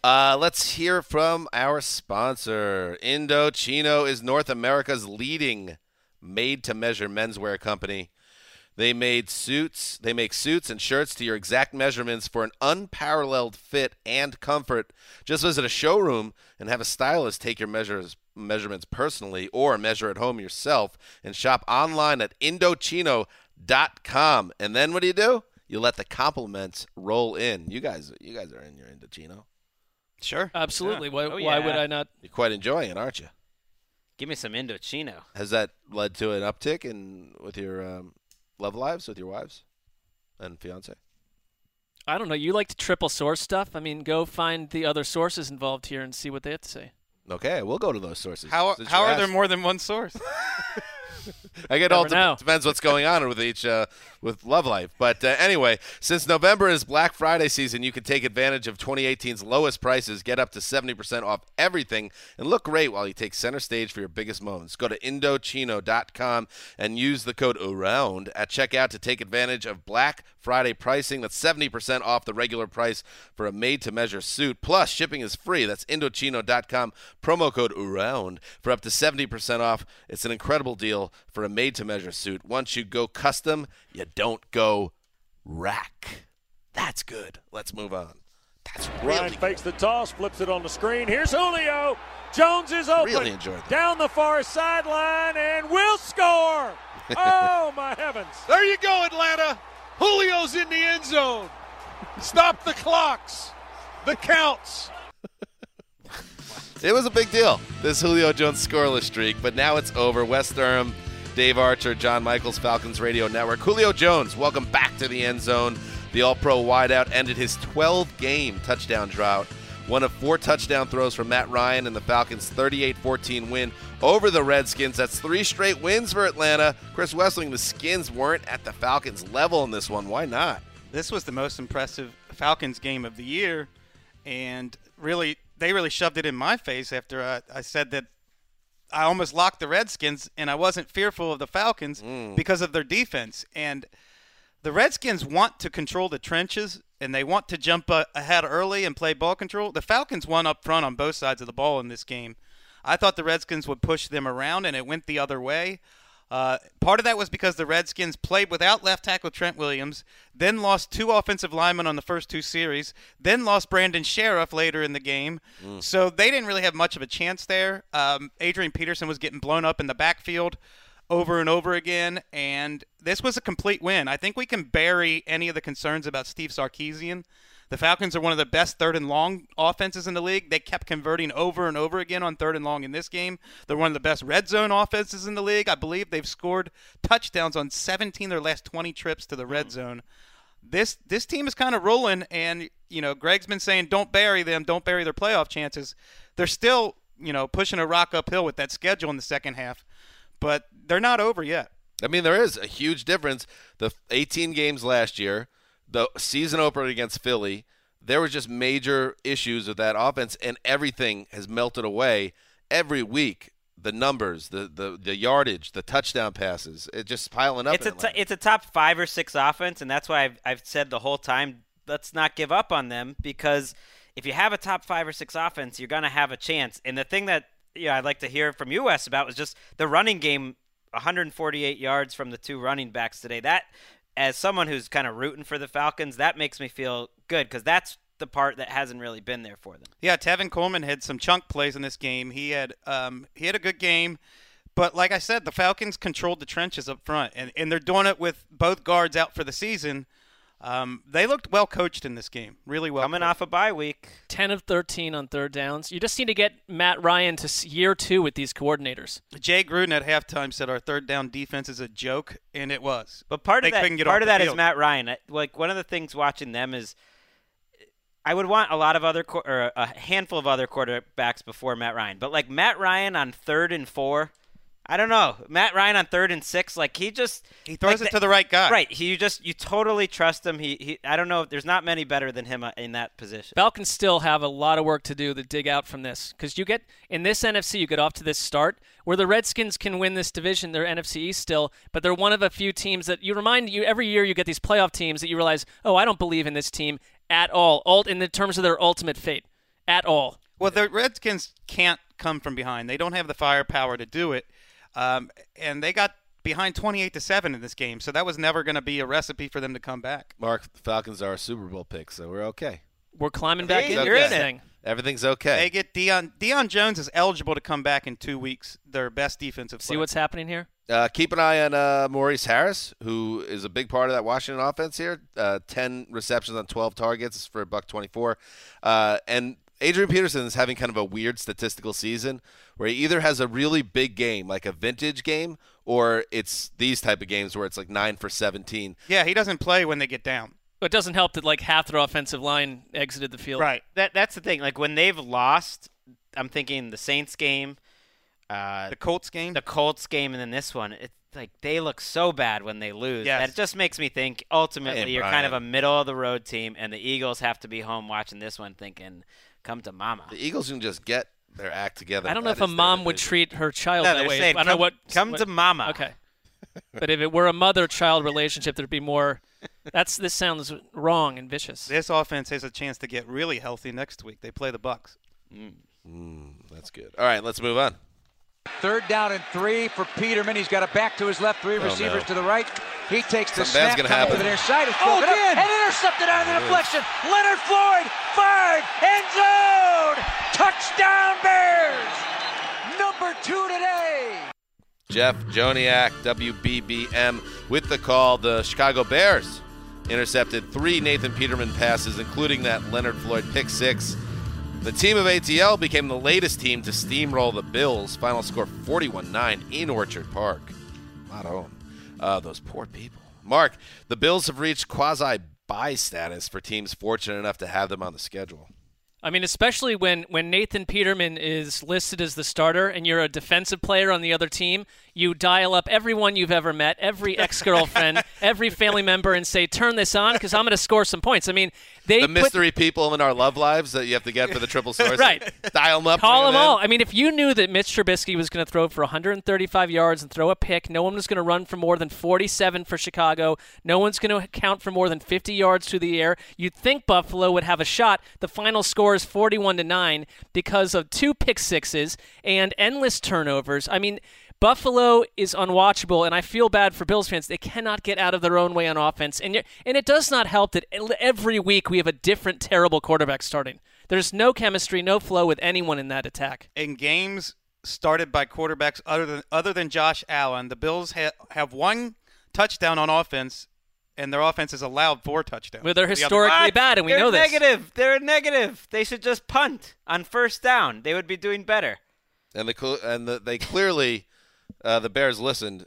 Let's hear from our sponsor. Indochino is North America's leading made-to-measure menswear company. They make suits and shirts to your exact measurements for an unparalleled fit and comfort. Just visit a showroom and have a stylist take your measurements personally or measure at home yourself and shop online at Indochino.com. And then what do? You let the compliments roll in. You guys are in your Indochino. Sure. Absolutely. Yeah. Why would I not? You're quite enjoying it, aren't you? Give me some Indochino. Has that led to an uptick with your love lives with your wives and fiance? I don't know. You like to triple source stuff? I mean, go find the other sources involved here and see what they have to say. Okay, we'll go to those sources. How are there more than one source? I get all depends what's going on with each with Love Life. But anyway, since November is Black Friday season, you can take advantage of 2018's lowest prices, get up to 70% off everything, and look great while you take center stage for your biggest moments. Go to Indochino.com and use the code AROUND at checkout to take advantage of Black Friday pricing. That's 70% off the regular price for a made-to-measure suit. Plus, shipping is free. That's Indochino.com, promo code AROUND for up to 70% off. It's an incredible deal for a made-to-measure suit. Once you go custom, you don't go rack. That's good. Let's move on. That's really Ryan fakes the toss, flips it on the screen. Here's Julio. Jones is open. Really enjoyed that. Down the far sideline and will score. Oh, my heavens. There you go, Atlanta. Julio's in the end zone. Stop the clocks. The counts. It was a big deal, this Julio Jones scoreless streak, but now it's over. Wes Durham, Dave Archer, John Michaels, Falcons Radio Network. Julio Jones, welcome back to the end zone. The All-Pro wideout ended his 12-game touchdown drought. One of 4 touchdown throws from Matt Ryan in the Falcons' 38-14 win over the Redskins. That's 3 straight wins for Atlanta. Chris Wessling, the Skins weren't at the Falcons' level in this one. Why not? This was the most impressive Falcons game of the year, and they really shoved it in my face after I said that I almost locked the Redskins, and I wasn't fearful of the Falcons because of their defense. And the Redskins want to control the trenches, and they want to jump ahead early and play ball control. The Falcons won up front on both sides of the ball in this game. I thought the Redskins would push them around, and it went the other way. Part of that was because the Redskins played without left tackle Trent Williams, then lost 2 offensive linemen on the first 2 series, then lost Brandon Sheriff later in the game. So they didn't really have much of a chance there. Adrian Peterson was getting blown up in the backfield over and over again, and this was a complete win. I think we can bury any of the concerns about Steve Sarkisian. The Falcons are one of the best 3rd and long offenses in the league. They kept converting over and over again on 3rd and long in this game. They're one of the best red zone offenses in the league. I believe they've scored touchdowns on 17 of their last 20 trips to the red zone. This team is kind of rolling, and Greg's been saying don't bury them, don't bury their playoff chances. They're still pushing a rock uphill with that schedule in the second half, but they're not over yet. I mean, there is a huge difference. The 18 games last year, the season opener against Philly, there were just major issues with that offense, and everything has melted away every week. The numbers, the yardage, the touchdown passes, it's just piling up. It's a top 5 or 6 offense, and that's why I've said the whole time, let's not give up on them, because if you have a top 5 or 6 offense, you're going to have a chance. And the thing that I'd like to hear from you, Wes, about was just the running game, 148 yards from the 2 running backs today. That, as someone who's kind of rooting for the Falcons, that makes me feel good, because that's the part that hasn't really been there for them. Yeah, Tevin Coleman had some chunk plays in this game. He had a good game, but like I said, the Falcons controlled the trenches up front, and they're doing it with both guards out for the season. They looked well coached in this game, really well. Coming off a bye week. 10 of 13 on 3rd downs. You just need to get Matt Ryan to year 2 with these coordinators. Jay Gruden at halftime said our 3rd down defense is a joke, and it was. But part of that is Matt Ryan. Like, one of the things watching them is I would want a handful of other quarterbacks before Matt Ryan. But like Matt Ryan on 3rd and 4, I don't know. Matt Ryan on 3rd and 6, like he throws it to the right guy. Right. You totally trust him. I don't know. There's not many better than him in that position. Falcons still have a lot of work to do to dig out from this, because you get in this NFC, you get off to this start where the Redskins can win this division. They're NFC East still, but they're one of a few teams that every year you get these playoff teams that you realize, oh, I don't believe in this team at all in the terms of their ultimate fate. at all. Well, the Redskins can't come from behind. They don't have the firepower to do it, and they got behind 28-7 in this game, so that was never going to be a recipe for them to come back. Mark, the Falcons are a Super Bowl pick, so we're okay. We're climbing back into You're this in it. thing. Everything's okay. They get Deion Jones is eligible to come back in 2 weeks. Their best defensive player. See what's happening here? Keep an eye on Maurice Harris, who is a big part of that Washington offense here. 10 receptions on 12 targets for $124. And Adrian Peterson is having kind of a weird statistical season where he either has a really big game, like a vintage game, or it's these type of games where it's like 9 for 17. Yeah, he doesn't play when they get down. But it doesn't help that like half their offensive line exited the field. Right. That's the thing. Like when they've lost, I'm thinking the Saints game, the Colts game, and then this one. It's like they look so bad when they lose. Yes. That just makes me think ultimately Hey, you're Brian. kind of a middle of the road team, and the Eagles have to be home watching this one, thinking, "Come to mama." The Eagles can just get their act together. I don't know That if a is their mom would division. treat her child No, that they're way. saying, I don't know come to mama. Okay. But if it were a mother-child relationship, there'd be more. This sounds wrong and vicious. This offense has a chance to get really healthy next week. They play the Bucs. That's good. All right, let's move on. 3rd down and 3 for Peterman. He's got it back to his left, 3 receivers no. to the right. He takes the Something bad's snap, gonna coming to happen. the near side. It's broken up again! and intercepted out of the deflection. Leonard Floyd fired, end zone, touchdown Bears. Number 2 today. Jeff Joniak, WBBM, with the call. The Chicago Bears intercepted 3 Nathan Peterman passes, including that Leonard Floyd pick 6. The team of ATL became the latest team to steamroll the Bills. Final score 41-9 in Orchard Park. Not home. Those poor people. Mark, the Bills have reached quasi-bye status for teams fortunate enough to have them on the schedule. I mean, especially when Nathan Peterman is listed as the starter and you're a defensive player on the other team, you dial up everyone you've ever met, every ex-girlfriend, every family member, and say, turn this on because I'm going to score some points. I mean, The mystery people in our love lives that you have to get for the triple source. Right. Dial them up. Call bring them all. in. I mean, if you knew that Mitch Trubisky was going to throw for 135 yards and throw a pick, no one was going to run for more than 47 for Chicago, no one's going to count for more than 50 yards through the air, you'd think Buffalo would have a shot. The final score is 41-9 because of 2 pick sixes and endless turnovers. I mean, Buffalo is unwatchable, and I feel bad for Bills fans. They cannot get out of their own way on offense. And it does not help that every week we have a different terrible quarterback starting. There's no chemistry, no flow with anyone in that attack. In games started by quarterbacks other than Josh Allen, the Bills have 1 touchdown on offense, and their offense has allowed 4 touchdowns. Well, they're historically bad, and we know this. They're negative. They should just punt on 1st down. They would be doing better. And they clearly, the Bears listened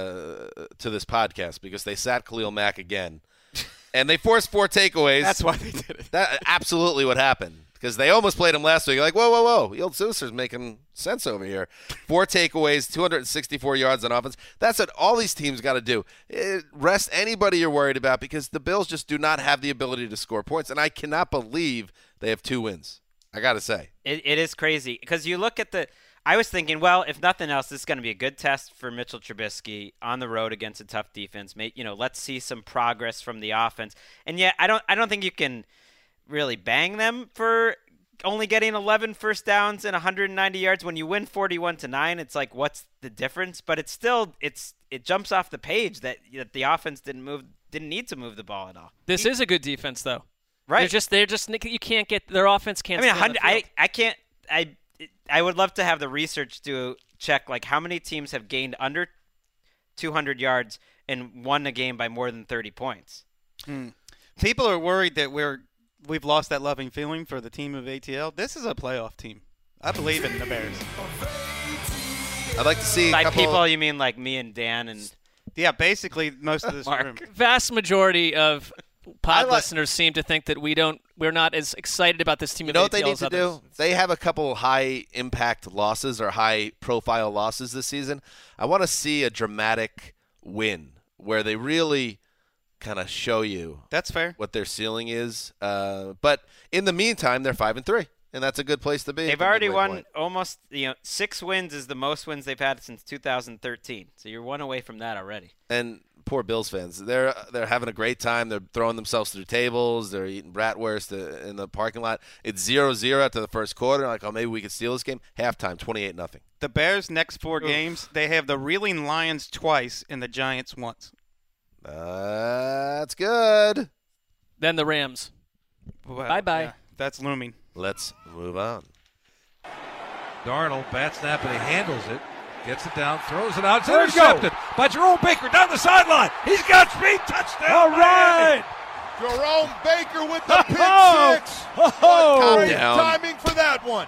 to this podcast because they sat Khalil Mack again, and they forced 4 takeaways. That's why they did it. That's absolutely what happened because they almost played him last week. You're like, whoa, the old Sooster's making sense over here. 4 takeaways, 264 yards on offense. That's what all these teams got to do. Rest anybody you're worried about because the Bills just do not have the ability to score points, and I cannot believe they have 2 wins. I got to say. It is crazy because you look at I was thinking, well, if nothing else, this is going to be a good test for Mitchell Trubisky on the road against a tough defense. Let's see some progress from the offense. And yet, I don't think you can really bang them for only getting 11 first downs and 190 yards. When you win 41-9, it's like, what's the difference? But it's still it jumps off the page that the offense didn't need to move the ball at all. This is a good defense, though. Right? They're just you can't get their offense can't. I mean, stay on the field. I can't. I would love to have the research to check like how many teams have gained under 200 yards and won a game by more than 30 points. People are worried that we've lost that loving feeling for the team of ATL. This is a playoff team. I believe in the Bears. I'd like to see By people, you mean like me and Dan and yeah, basically most of this room. Vast majority of pod listeners seem to think that we're not as excited about this team. You know what they need to do? They have a couple high-impact losses or high-profile losses this season. I want to see a dramatic win where they really kind of show you that's fair what their ceiling is. But in the meantime, they're 5-3, and that's a good place to be. They've already won almost 6 wins is the most wins they've had since 2013. So you're 1 away from that already. And poor Bills fans. They're having a great time. They're throwing themselves through tables. They're eating bratwurst in the parking lot. It's 0-0 after the first quarter. Like, oh, maybe we could steal this game. Halftime, 28-0. The Bears' next 4 games, they have the Reeling Lions twice and the Giants once. That's good. Then the Rams. Well, Bye-bye. Yeah, that's looming. Let's move on. Darnold, bad snap, and he handles it. Gets it down, throws it out. It's intercepted by Jerome Baker down the sideline. He's got speed. Touchdown. All right. Jerome Baker with the pick six. What great timing for that one.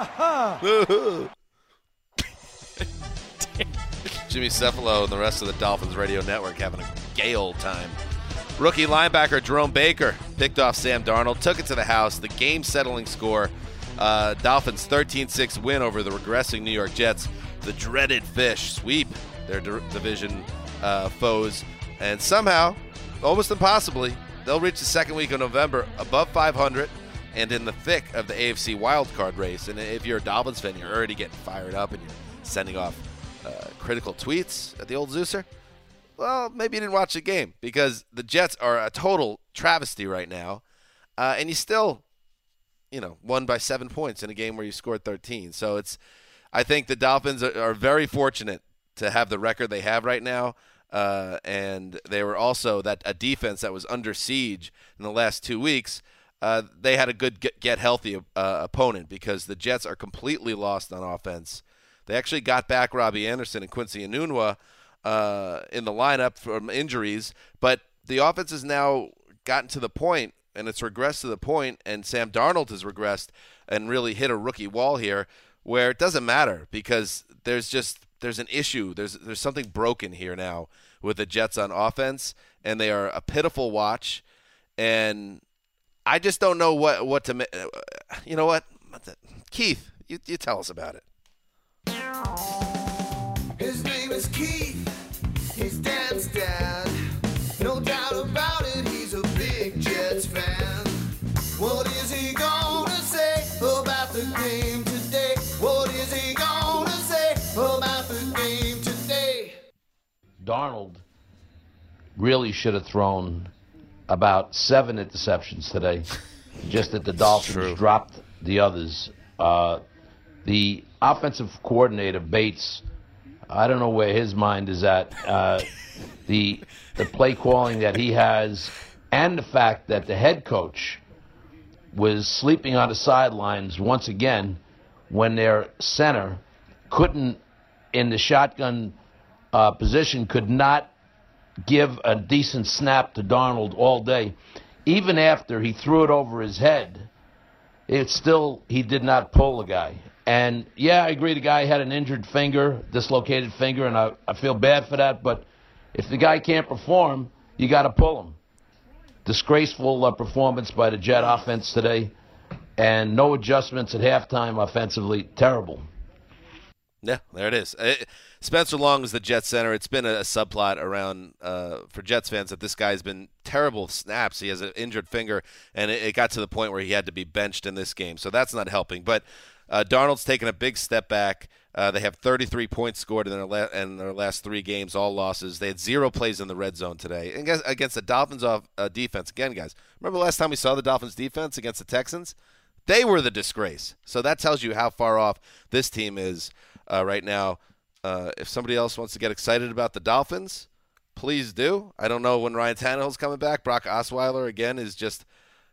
Jimmy Cephalo and the rest of the Dolphins radio network having a gay old time. Rookie linebacker Jerome Baker picked off Sam Darnold, took it to the house. The game-settling score, Dolphins 13-6 win over the regressing New York Jets. The dreaded Fish sweep their division foes, and somehow, almost impossibly, they'll reach the second week of November above 500 and in the thick of the AFC wildcard race. And if you're a Dolphins fan, you're already getting fired up and you're sending off critical tweets at the old Zeuser. Well, maybe you didn't watch the game because the Jets are a total travesty right now, and you still, won by 7 points in a game where you scored 13. So I think the Dolphins are very fortunate to have the record they have right now, and they were also a defense that was under siege in the last 2 weeks. They had a good get healthy opponent because the Jets are completely lost on offense. They actually got back Robbie Anderson and Quincy Enunwa in the lineup from injuries, but the offense has now gotten to the point, and it's regressed to the point, and Sam Darnold has regressed and really hit a rookie wall here, where it doesn't matter because there's an issue. There's something broken here now with the Jets on offense, and they are a pitiful watch. And I just don't know what to. You know what, Keith? You tell us about it. His name is Keith. He's Dan's dad. No doubt about it. He's a big Jets fan. What is he gonna say about the game today? What is he gonna say about the game today? Darnold really should have thrown about 7 interceptions today, just that the Dolphins dropped the others. The offensive coordinator, Bates, I don't know where his mind is at. The play calling that he has and the fact that the head coach was sleeping on the sidelines once again when their center couldn't, in the shotgun position, could not give a decent snap to Darnold all day. Even after he threw it over his head, he did not pull the guy. And, yeah, I agree the guy had an injured finger, dislocated finger, and I feel bad for that. But if the guy can't perform, you got to pull him. Disgraceful performance by the Jet offense today, and no adjustments at halftime offensively. Terrible. Yeah, there it is. Spencer Long is the Jets center. It's been a subplot around for Jets fans that this guy's been terrible snaps. He has an injured finger, and it got to the point where he had to be benched in this game. So that's not helping. But Darnold's taken a big step back. They have 33 points scored in their last 3 games, all losses. They had 0 plays in the red zone today against the Dolphins defense. Again, guys, remember last time we saw the Dolphins defense against the Texans? They were the disgrace. So that tells you how far off this team is right now. If somebody else wants to get excited about the Dolphins, please do. I don't know when Ryan Tannehill's coming back. Brock Osweiler, again, is just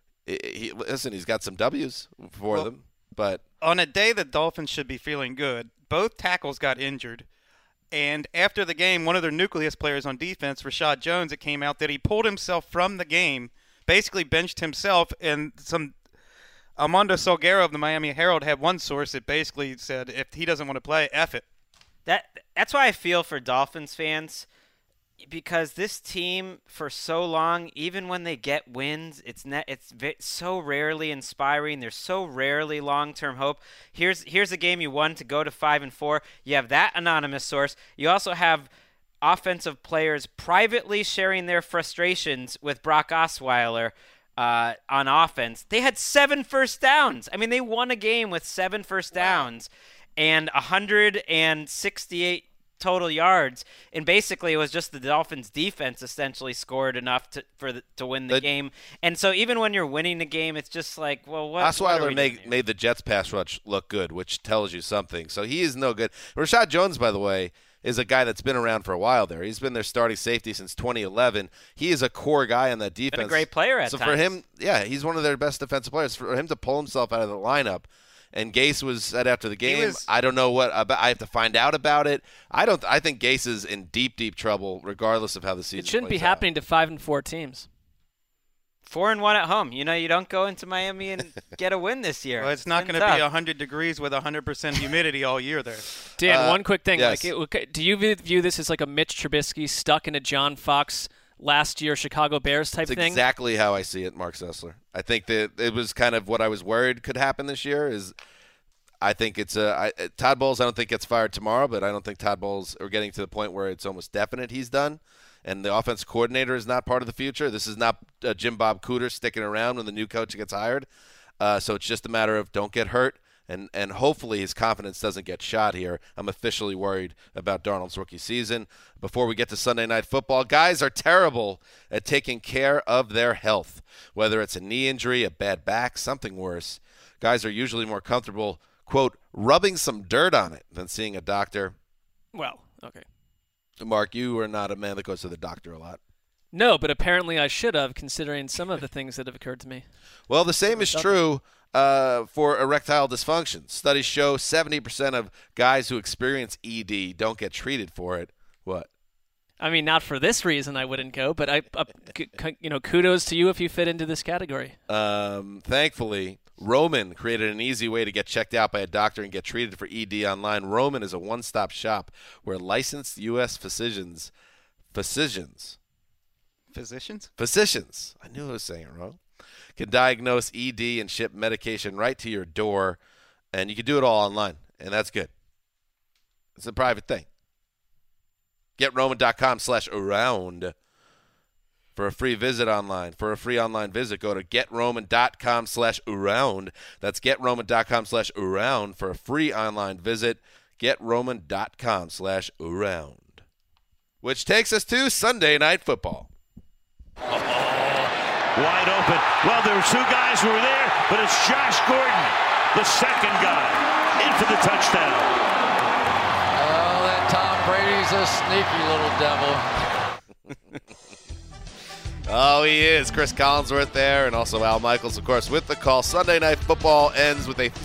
he's got some W's for them. But on a day the Dolphins should be feeling good, both tackles got injured. And after the game, one of their nucleus players on defense, Rashad Jones, it came out that he pulled himself from the game, basically benched himself, and Armando Salguero of the Miami Herald had one source that basically said if he doesn't want to play, F it. That's why I feel for Dolphins fans, because this team for so long, even when they get wins, it's so rarely inspiring. There's so rarely long-term hope. Here's a game you won to go to 5-4. You have that anonymous source. You also have offensive players privately sharing their frustrations with Brock Osweiler on offense. They had 7 first downs. I mean, they won a game with 7 first downs and 168 total yards, and basically it was just the Dolphins' defense essentially scored enough to win the game. And so even when you're winning the game, it's just like, well, what? Osweiler made the Jets pass rush look good, which tells you something. So he is no good. Rashad Jones, by the way, is a guy that's been around for a while there. He's been their starting safety since 2011. He is a core guy on that defense. Been a great player at times. So for him, yeah, he's one of their best defensive players. For him to pull himself out of the lineup. And Gase was said after the game, I don't know what I have to find out about it. I think Gase is in deep trouble, regardless of how the season. It shouldn't plays be happening to 5 and 4 teams. 4-1 at home. You don't go into Miami and get a win this year. Well, it's not going to be 100 degrees with 100% humidity all year there. Dan, one quick thing. Yes. Do you view this as like a Mitch Trubisky stuck in a John Fox last year Chicago Bears type That's thing? Exactly how I see it, Mark Sessler. I think that it was kind of what I was worried could happen this year. Is I think it's Todd Bowles. I don't think gets fired tomorrow, but I don't think Todd Bowles are getting to the point where it's almost definite he's done. And the offense coordinator is not part of the future. This is not Jim Bob Cooter sticking around when the new coach gets hired. So it's just a matter of don't get hurt. And hopefully his confidence doesn't get shot here. I'm officially worried about Darnold's rookie season. Before we get to Sunday Night Football, guys are terrible at taking care of their health. Whether it's a knee injury, a bad back, something worse, guys are usually more comfortable, quote, rubbing some dirt on it than seeing a doctor. Well, okay. Mark, you are not a man that goes to the doctor a lot. No, but apparently I should have, considering some of the things that have occurred to me. Well, the same is true for erectile dysfunction. Studies show 70% of guys who experience ED don't get treated for it. What? I mean, not for this reason I wouldn't go, but kudos to you if you fit into this category. Thankfully, Roman created an easy way to get checked out by a doctor and get treated for ED online. Roman is a one-stop shop where licensed U.S. physicians, I knew I was saying it wrong, can diagnose ED and ship medication right to your door, and you can do it all online, and that's good. It's a private thing. GetRoman.com/around for a free visit online. For a free online visit, go to GetRoman.com/around. That's GetRoman.com/around for a free online visit. GetRoman.com/around. Which takes us to Sunday Night Football. Wide open. Well, there were two guys who were there, but it's Josh Gordon, the second guy, in for the touchdown. Oh, that Tom Brady's a sneaky little devil. Oh, he is. Chris Collinsworth there, and also Al Michaels, of course, with the call. Sunday Night Football ends with a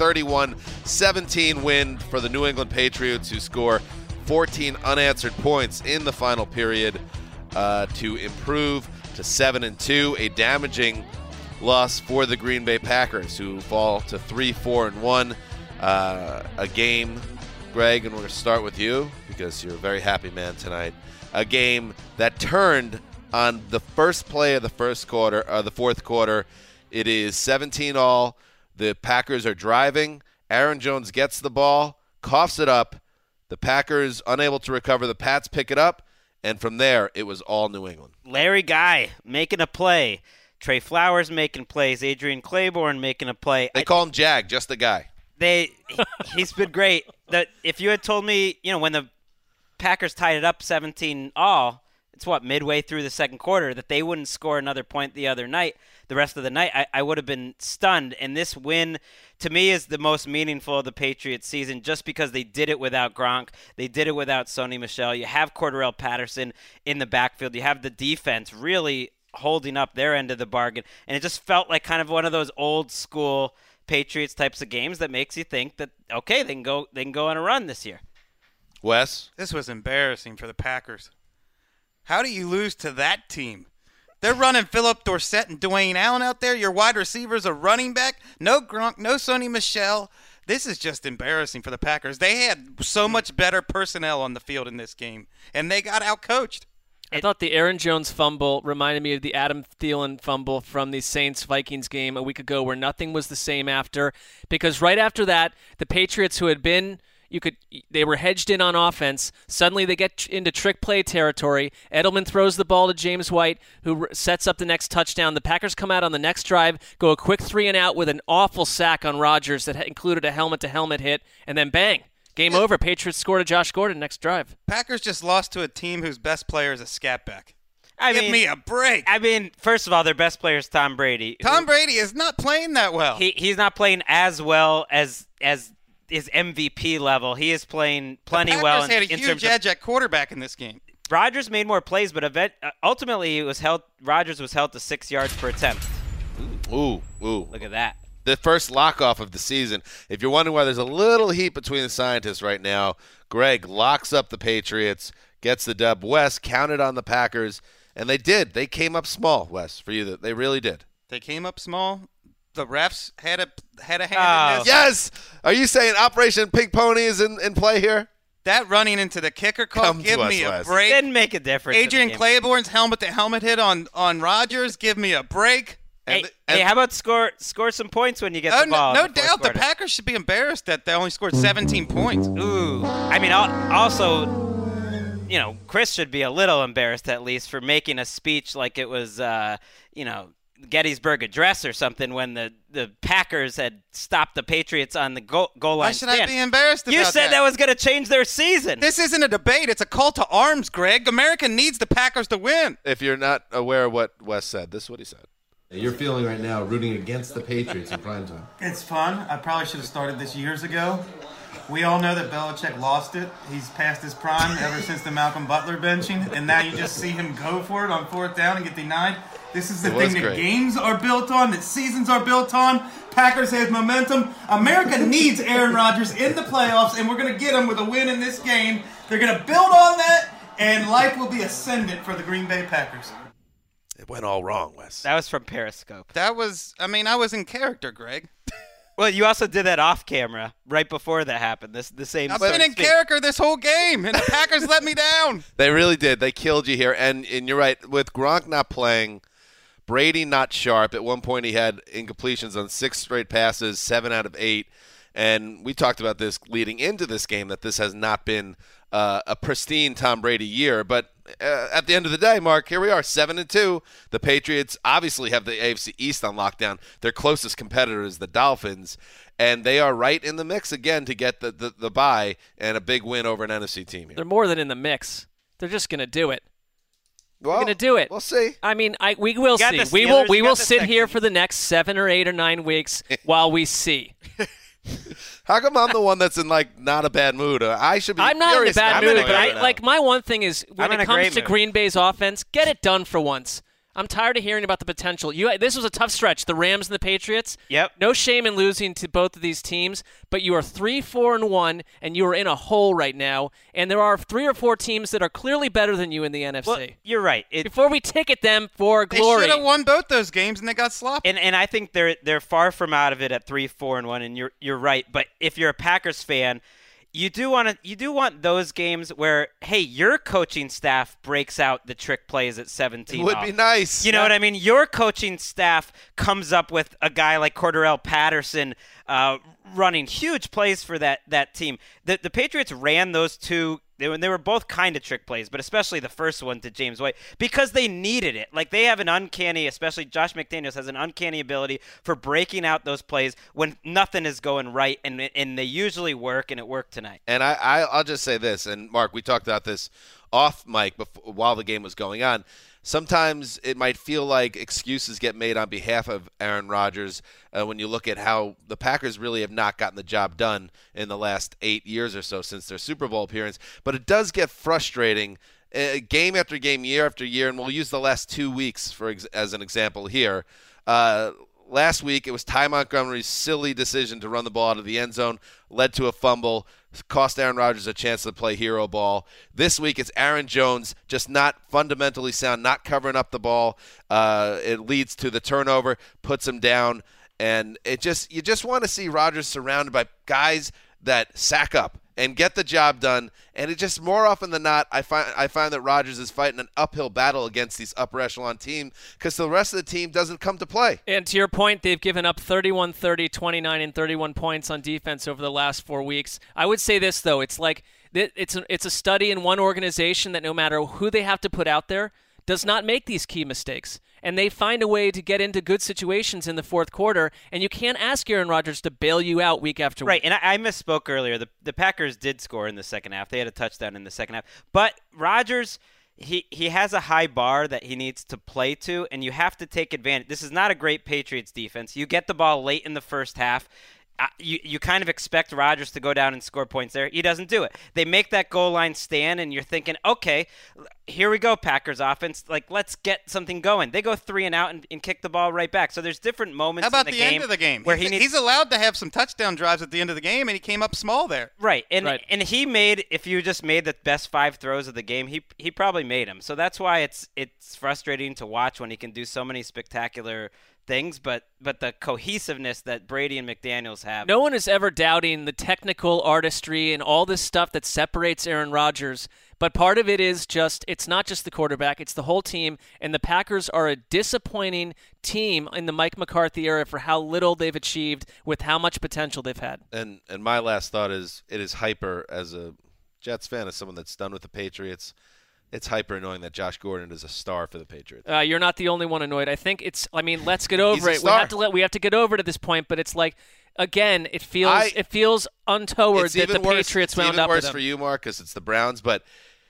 31-17 win for the New England Patriots, who score 14 unanswered points in the final period to improve to 7-2, a damaging loss for the Green Bay Packers, who fall to 3-4-1. A game, Greg, and we're going to start with you because you're a very happy man tonight. A game that turned on the first play of the fourth quarter. It is 17-all. The Packers are driving. Aaron Jones gets the ball, coughs it up. The Packers unable to recover. The Pats pick it up. And from there, it was all New England. Larry Guy making a play. Trey Flowers making plays. Adrian Claiborne making a play. They call him Jag, just the guy. He's been great. If you had told me, when the Packers tied it up 17-all, it's midway through the second quarter, that they wouldn't score another point the rest of the night, I would have been stunned. And this win, to me, is the most meaningful of the Patriots season just because they did it without Gronk. They did it without Sony Michel. You have Cordarrelle Patterson in the backfield. You have the defense really holding up their end of the bargain. And it just felt like kind of one of those old school Patriots types of games that makes you think that, okay, they can go on a run this year. Wes? This was embarrassing for the Packers. How do you lose to that team? They're running Philip Dorsett and Dwayne Allen out there. Your wide receivers are running back. No Gronk, no Sony Michel. This is just embarrassing for the Packers. They had so much better personnel on the field in this game, and they got outcoached. I thought the Aaron Jones fumble reminded me of the Adam Thielen fumble from the Saints-Vikings game a week ago where nothing was the same after. Because right after that, the Patriots, who had been – they were hedged in on offense. Suddenly they get into trick play territory. Edelman throws the ball to James White, who sets up the next touchdown. The Packers come out on the next drive, go a quick 3-and-out with an awful sack on Rodgers that included a helmet-to-helmet hit, and then bang, Game over. Patriots scored a Josh Gordon next drive. Packers just lost to a team whose best player is a scat back. Give mean, me a break. I mean, first of all, their best player is Tom Brady. Tom Brady is not playing that well. He's not playing as well as his MVP level. He is playing plenty well. The Packers had a huge edge at quarterback in this game. Rodgers made more plays, but ultimately Rodgers was held to 6 yards per attempt. Ooh. Look at that. The first lock-off of the season. If you're wondering why there's a little heat between the scientists right now, Greg locks up the Patriots, gets the dub. Wes counted on the Packers, and they did. They came up small, Wes, for you. They really did. They came up small. The refs had a hand in this. Yes! Are you saying Operation Pink Pony is in play here? That running into the kicker call, give me a break. Didn't make a difference. Adrian Claiborne's helmet-to-helmet hit on Rodgers, give me a break. Hey, how about score some points when you get the ball? No doubt, the Packers should be embarrassed that they only scored 17 points. Ooh, I mean, also, Chris should be a little embarrassed at least for making a speech like it was, Gettysburg Address or something when the Packers had stopped the Patriots on the goal line. Why should I be embarrassed about that? You said that was going to change their season. This isn't a debate. It's a call to arms, Greg. America needs the Packers to win. If you're not aware of what Wes said, this is what he said. You're feeling right now rooting against the Patriots in prime time. It's fun. I probably should have started this years ago. We all know that Belichick lost it. He's past his prime ever since the Malcolm Butler benching, and now you just see him go for it on 4th down and get denied. This is the thing that games are built on, that seasons are built on. Packers have momentum. America needs Aaron Rodgers in the playoffs, and we're going to get him with a win in this game. They're going to build on that, and life will be ascendant for the Green Bay Packers. It went all wrong, Wes. That was from Periscope. I was in character, Greg. Well, you also did that off camera right before that happened. The same. I've been in character this whole game, and the Packers let me down. They really did. They killed you here. And you're right. With Gronk not playing, Brady not sharp. At one point, he had incompletions on 6 straight passes, 7 out of 8. And we talked about this leading into this game, that this has not been a pristine Tom Brady year. But at the end of the day, Mark, here we are, 7-2. The Patriots obviously have the AFC East on lockdown. Their closest competitor is the Dolphins, and they are right in the mix again to get the bye and a big win over an NFC team here. They're more than in the mix. They're just going to do it. Well, We're going to do it. We'll see. I mean, we will see. We will sit here for the next 7 or 8 or 9 weeks while we see. How come I'm the one that's in not a bad mood? I should be. I'm not in a bad mood, but my one thing is when I'm it comes to Green Bay's offense, get it done for once. I'm tired of hearing about the potential. This was a tough stretch. The Rams and the Patriots. Yep. No shame in losing to both of these teams, but you are 3-4-1, and you are in a hole right now. And there are 3 or 4 teams that are clearly better than you in the NFC. Well, you're right. Before we ticket them for glory, they should have won both those games, and they got sloppy. And I think they're far from out of it at 3-4-1. And you're right. But if you're a Packers fan, you do want those games where, hey, your coaching staff breaks out the trick plays at 17. It would be nice. You know what I mean? Your coaching staff comes up with a guy like Cordarrelle Patterson running huge plays for that team. The Patriots ran those two. They were both kind of trick plays, but especially the first one to James White because they needed it. Like they have an uncanny, especially Josh McDaniels has an uncanny ability for breaking out those plays when nothing is going right, and they usually work, and it worked tonight. And I'll just say this, and Mark, we talked about this off mic while the game was going on. Sometimes it might feel like excuses get made on behalf of Aaron Rodgers when you look at how the Packers really have not gotten the job done in the last 8 years or so since their Super Bowl appearance. But it does get frustrating game after game, year after year, and we'll use the last 2 weeks as an example here. Last week, it was Ty Montgomery's silly decision to run the ball out of the end zone, led to a fumble, cost Aaron Rodgers a chance to play hero ball. This week, it's Aaron Jones just not fundamentally sound, not covering up the ball. It leads to the turnover, puts him down, and you just want to see Rodgers surrounded by guys that sack up and get the job done. And it just more often than not, I find that Rodgers is fighting an uphill battle against these upper echelon team because the rest of the team doesn't come to play. And to your point, they've given up 31, 30, 29, and 31 points on defense over the last 4 weeks. I would say this, though. It's like it's a study in one organization that no matter who they have to put out there, does not make these key mistakes. and they find a way to get into good situations in the fourth quarter, and you can't ask Aaron Rodgers to bail you out week after week. Right, and I misspoke earlier. The Packers did score in the second half. They had a touchdown in the second half. But Rodgers, he has a high bar that he needs to play to, and you have to take advantage. This is not a great Patriots defense. You get the ball late in the first half. You kind of expect Rodgers to go down and score points there. He doesn't do it. They make that goal line stand, and you're thinking, okay, here we go, Packers offense. Like, let's get something going. They go 3 and out and kick the ball right back. So there's different moments. How about in the end of the game? Where he's allowed to have some touchdown drives at the end of the game, and he came up small there. Right, and he made, if you just made the best 5 throws of the game, he probably made them. So that's why it's frustrating to watch when he can do so many spectacular things, but the cohesiveness that Brady and McDaniels have. No one is ever doubting the technical artistry and all this stuff that separates Aaron Rodgers, but part of it is just, it's not just the quarterback, it's the whole team, and the Packers are a disappointing team in the Mike McCarthy era for how little they've achieved with how much potential they've had. And my last thought is, it is hyper, as a Jets fan, as someone that's done with the Patriots, it's hyper annoying that Josh Gordon is a star for the Patriots. You're not the only one annoyed. I think let's get over it. We have to get over it at this point, but it's like, again, it feels untoward that the Patriots wound up with him. It's even worse for you, Mark, because it's the Browns, but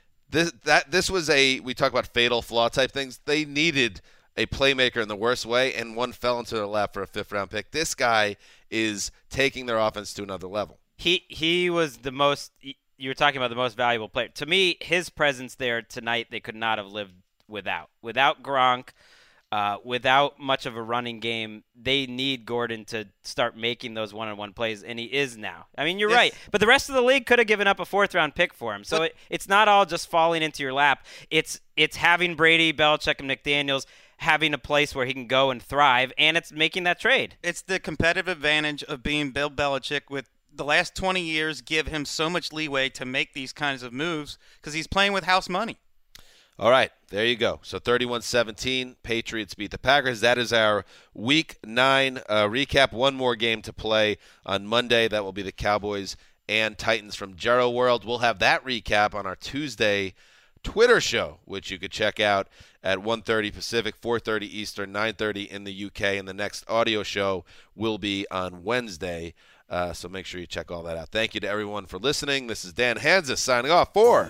this was we talk about fatal flaw type things. They needed a playmaker in the worst way, and one fell into their lap for a 5th-round pick. This guy is taking their offense to another level. He was the most. You were talking about the most valuable player. To me, his presence there tonight, they could not have lived without. Without Gronk, without much of a running game, they need Gordon to start making those one-on-one plays, and he is now. I mean, you're right. But the rest of the league could have given up a 4th-round pick for him. So it's not all just falling into your lap. It's having Brady, Belichick, and McDaniels having a place where he can go and thrive, and it's making that trade. It's the competitive advantage of being Bill Belichick with the last 20 years give him so much leeway to make these kinds of moves because he's playing with house money. All right, there you go. So 31-17, Patriots beat the Packers. That is our Week 9 recap. One more game to play on Monday. That will be the Cowboys and Titans from Jero World. We'll have that recap on our Tuesday Twitter show, which you could check out at 1:30 Pacific, 4:30 Eastern, 9:30 in the UK. And the next audio show will be on Wednesday. So make sure you check all that out. Thank you to everyone for listening. This is Dan Hanzus signing off for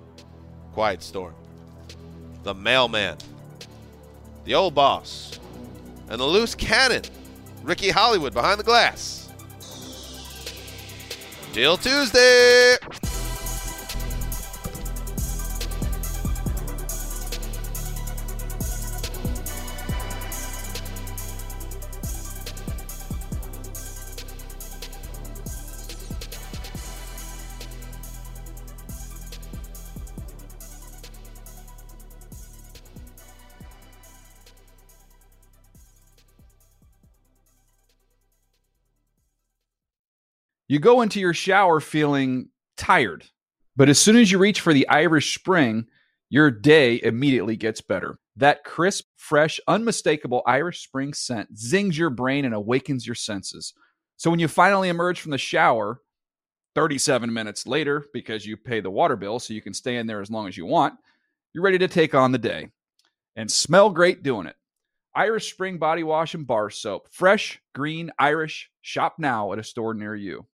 Quiet Storm, the Mailman, the Old Boss, and the Loose Cannon, Ricky Hollywood behind the glass. Till Tuesday. You go into your shower feeling tired, but as soon as you reach for the Irish Spring, your day immediately gets better. That crisp, fresh, unmistakable Irish Spring scent zings your brain and awakens your senses. So when you finally emerge from the shower, 37 minutes later, because you pay the water bill so you can stay in there as long as you want, you're ready to take on the day and smell great doing it. Irish Spring Body Wash and Bar Soap. Fresh, green, Irish. Shop now at a store near you.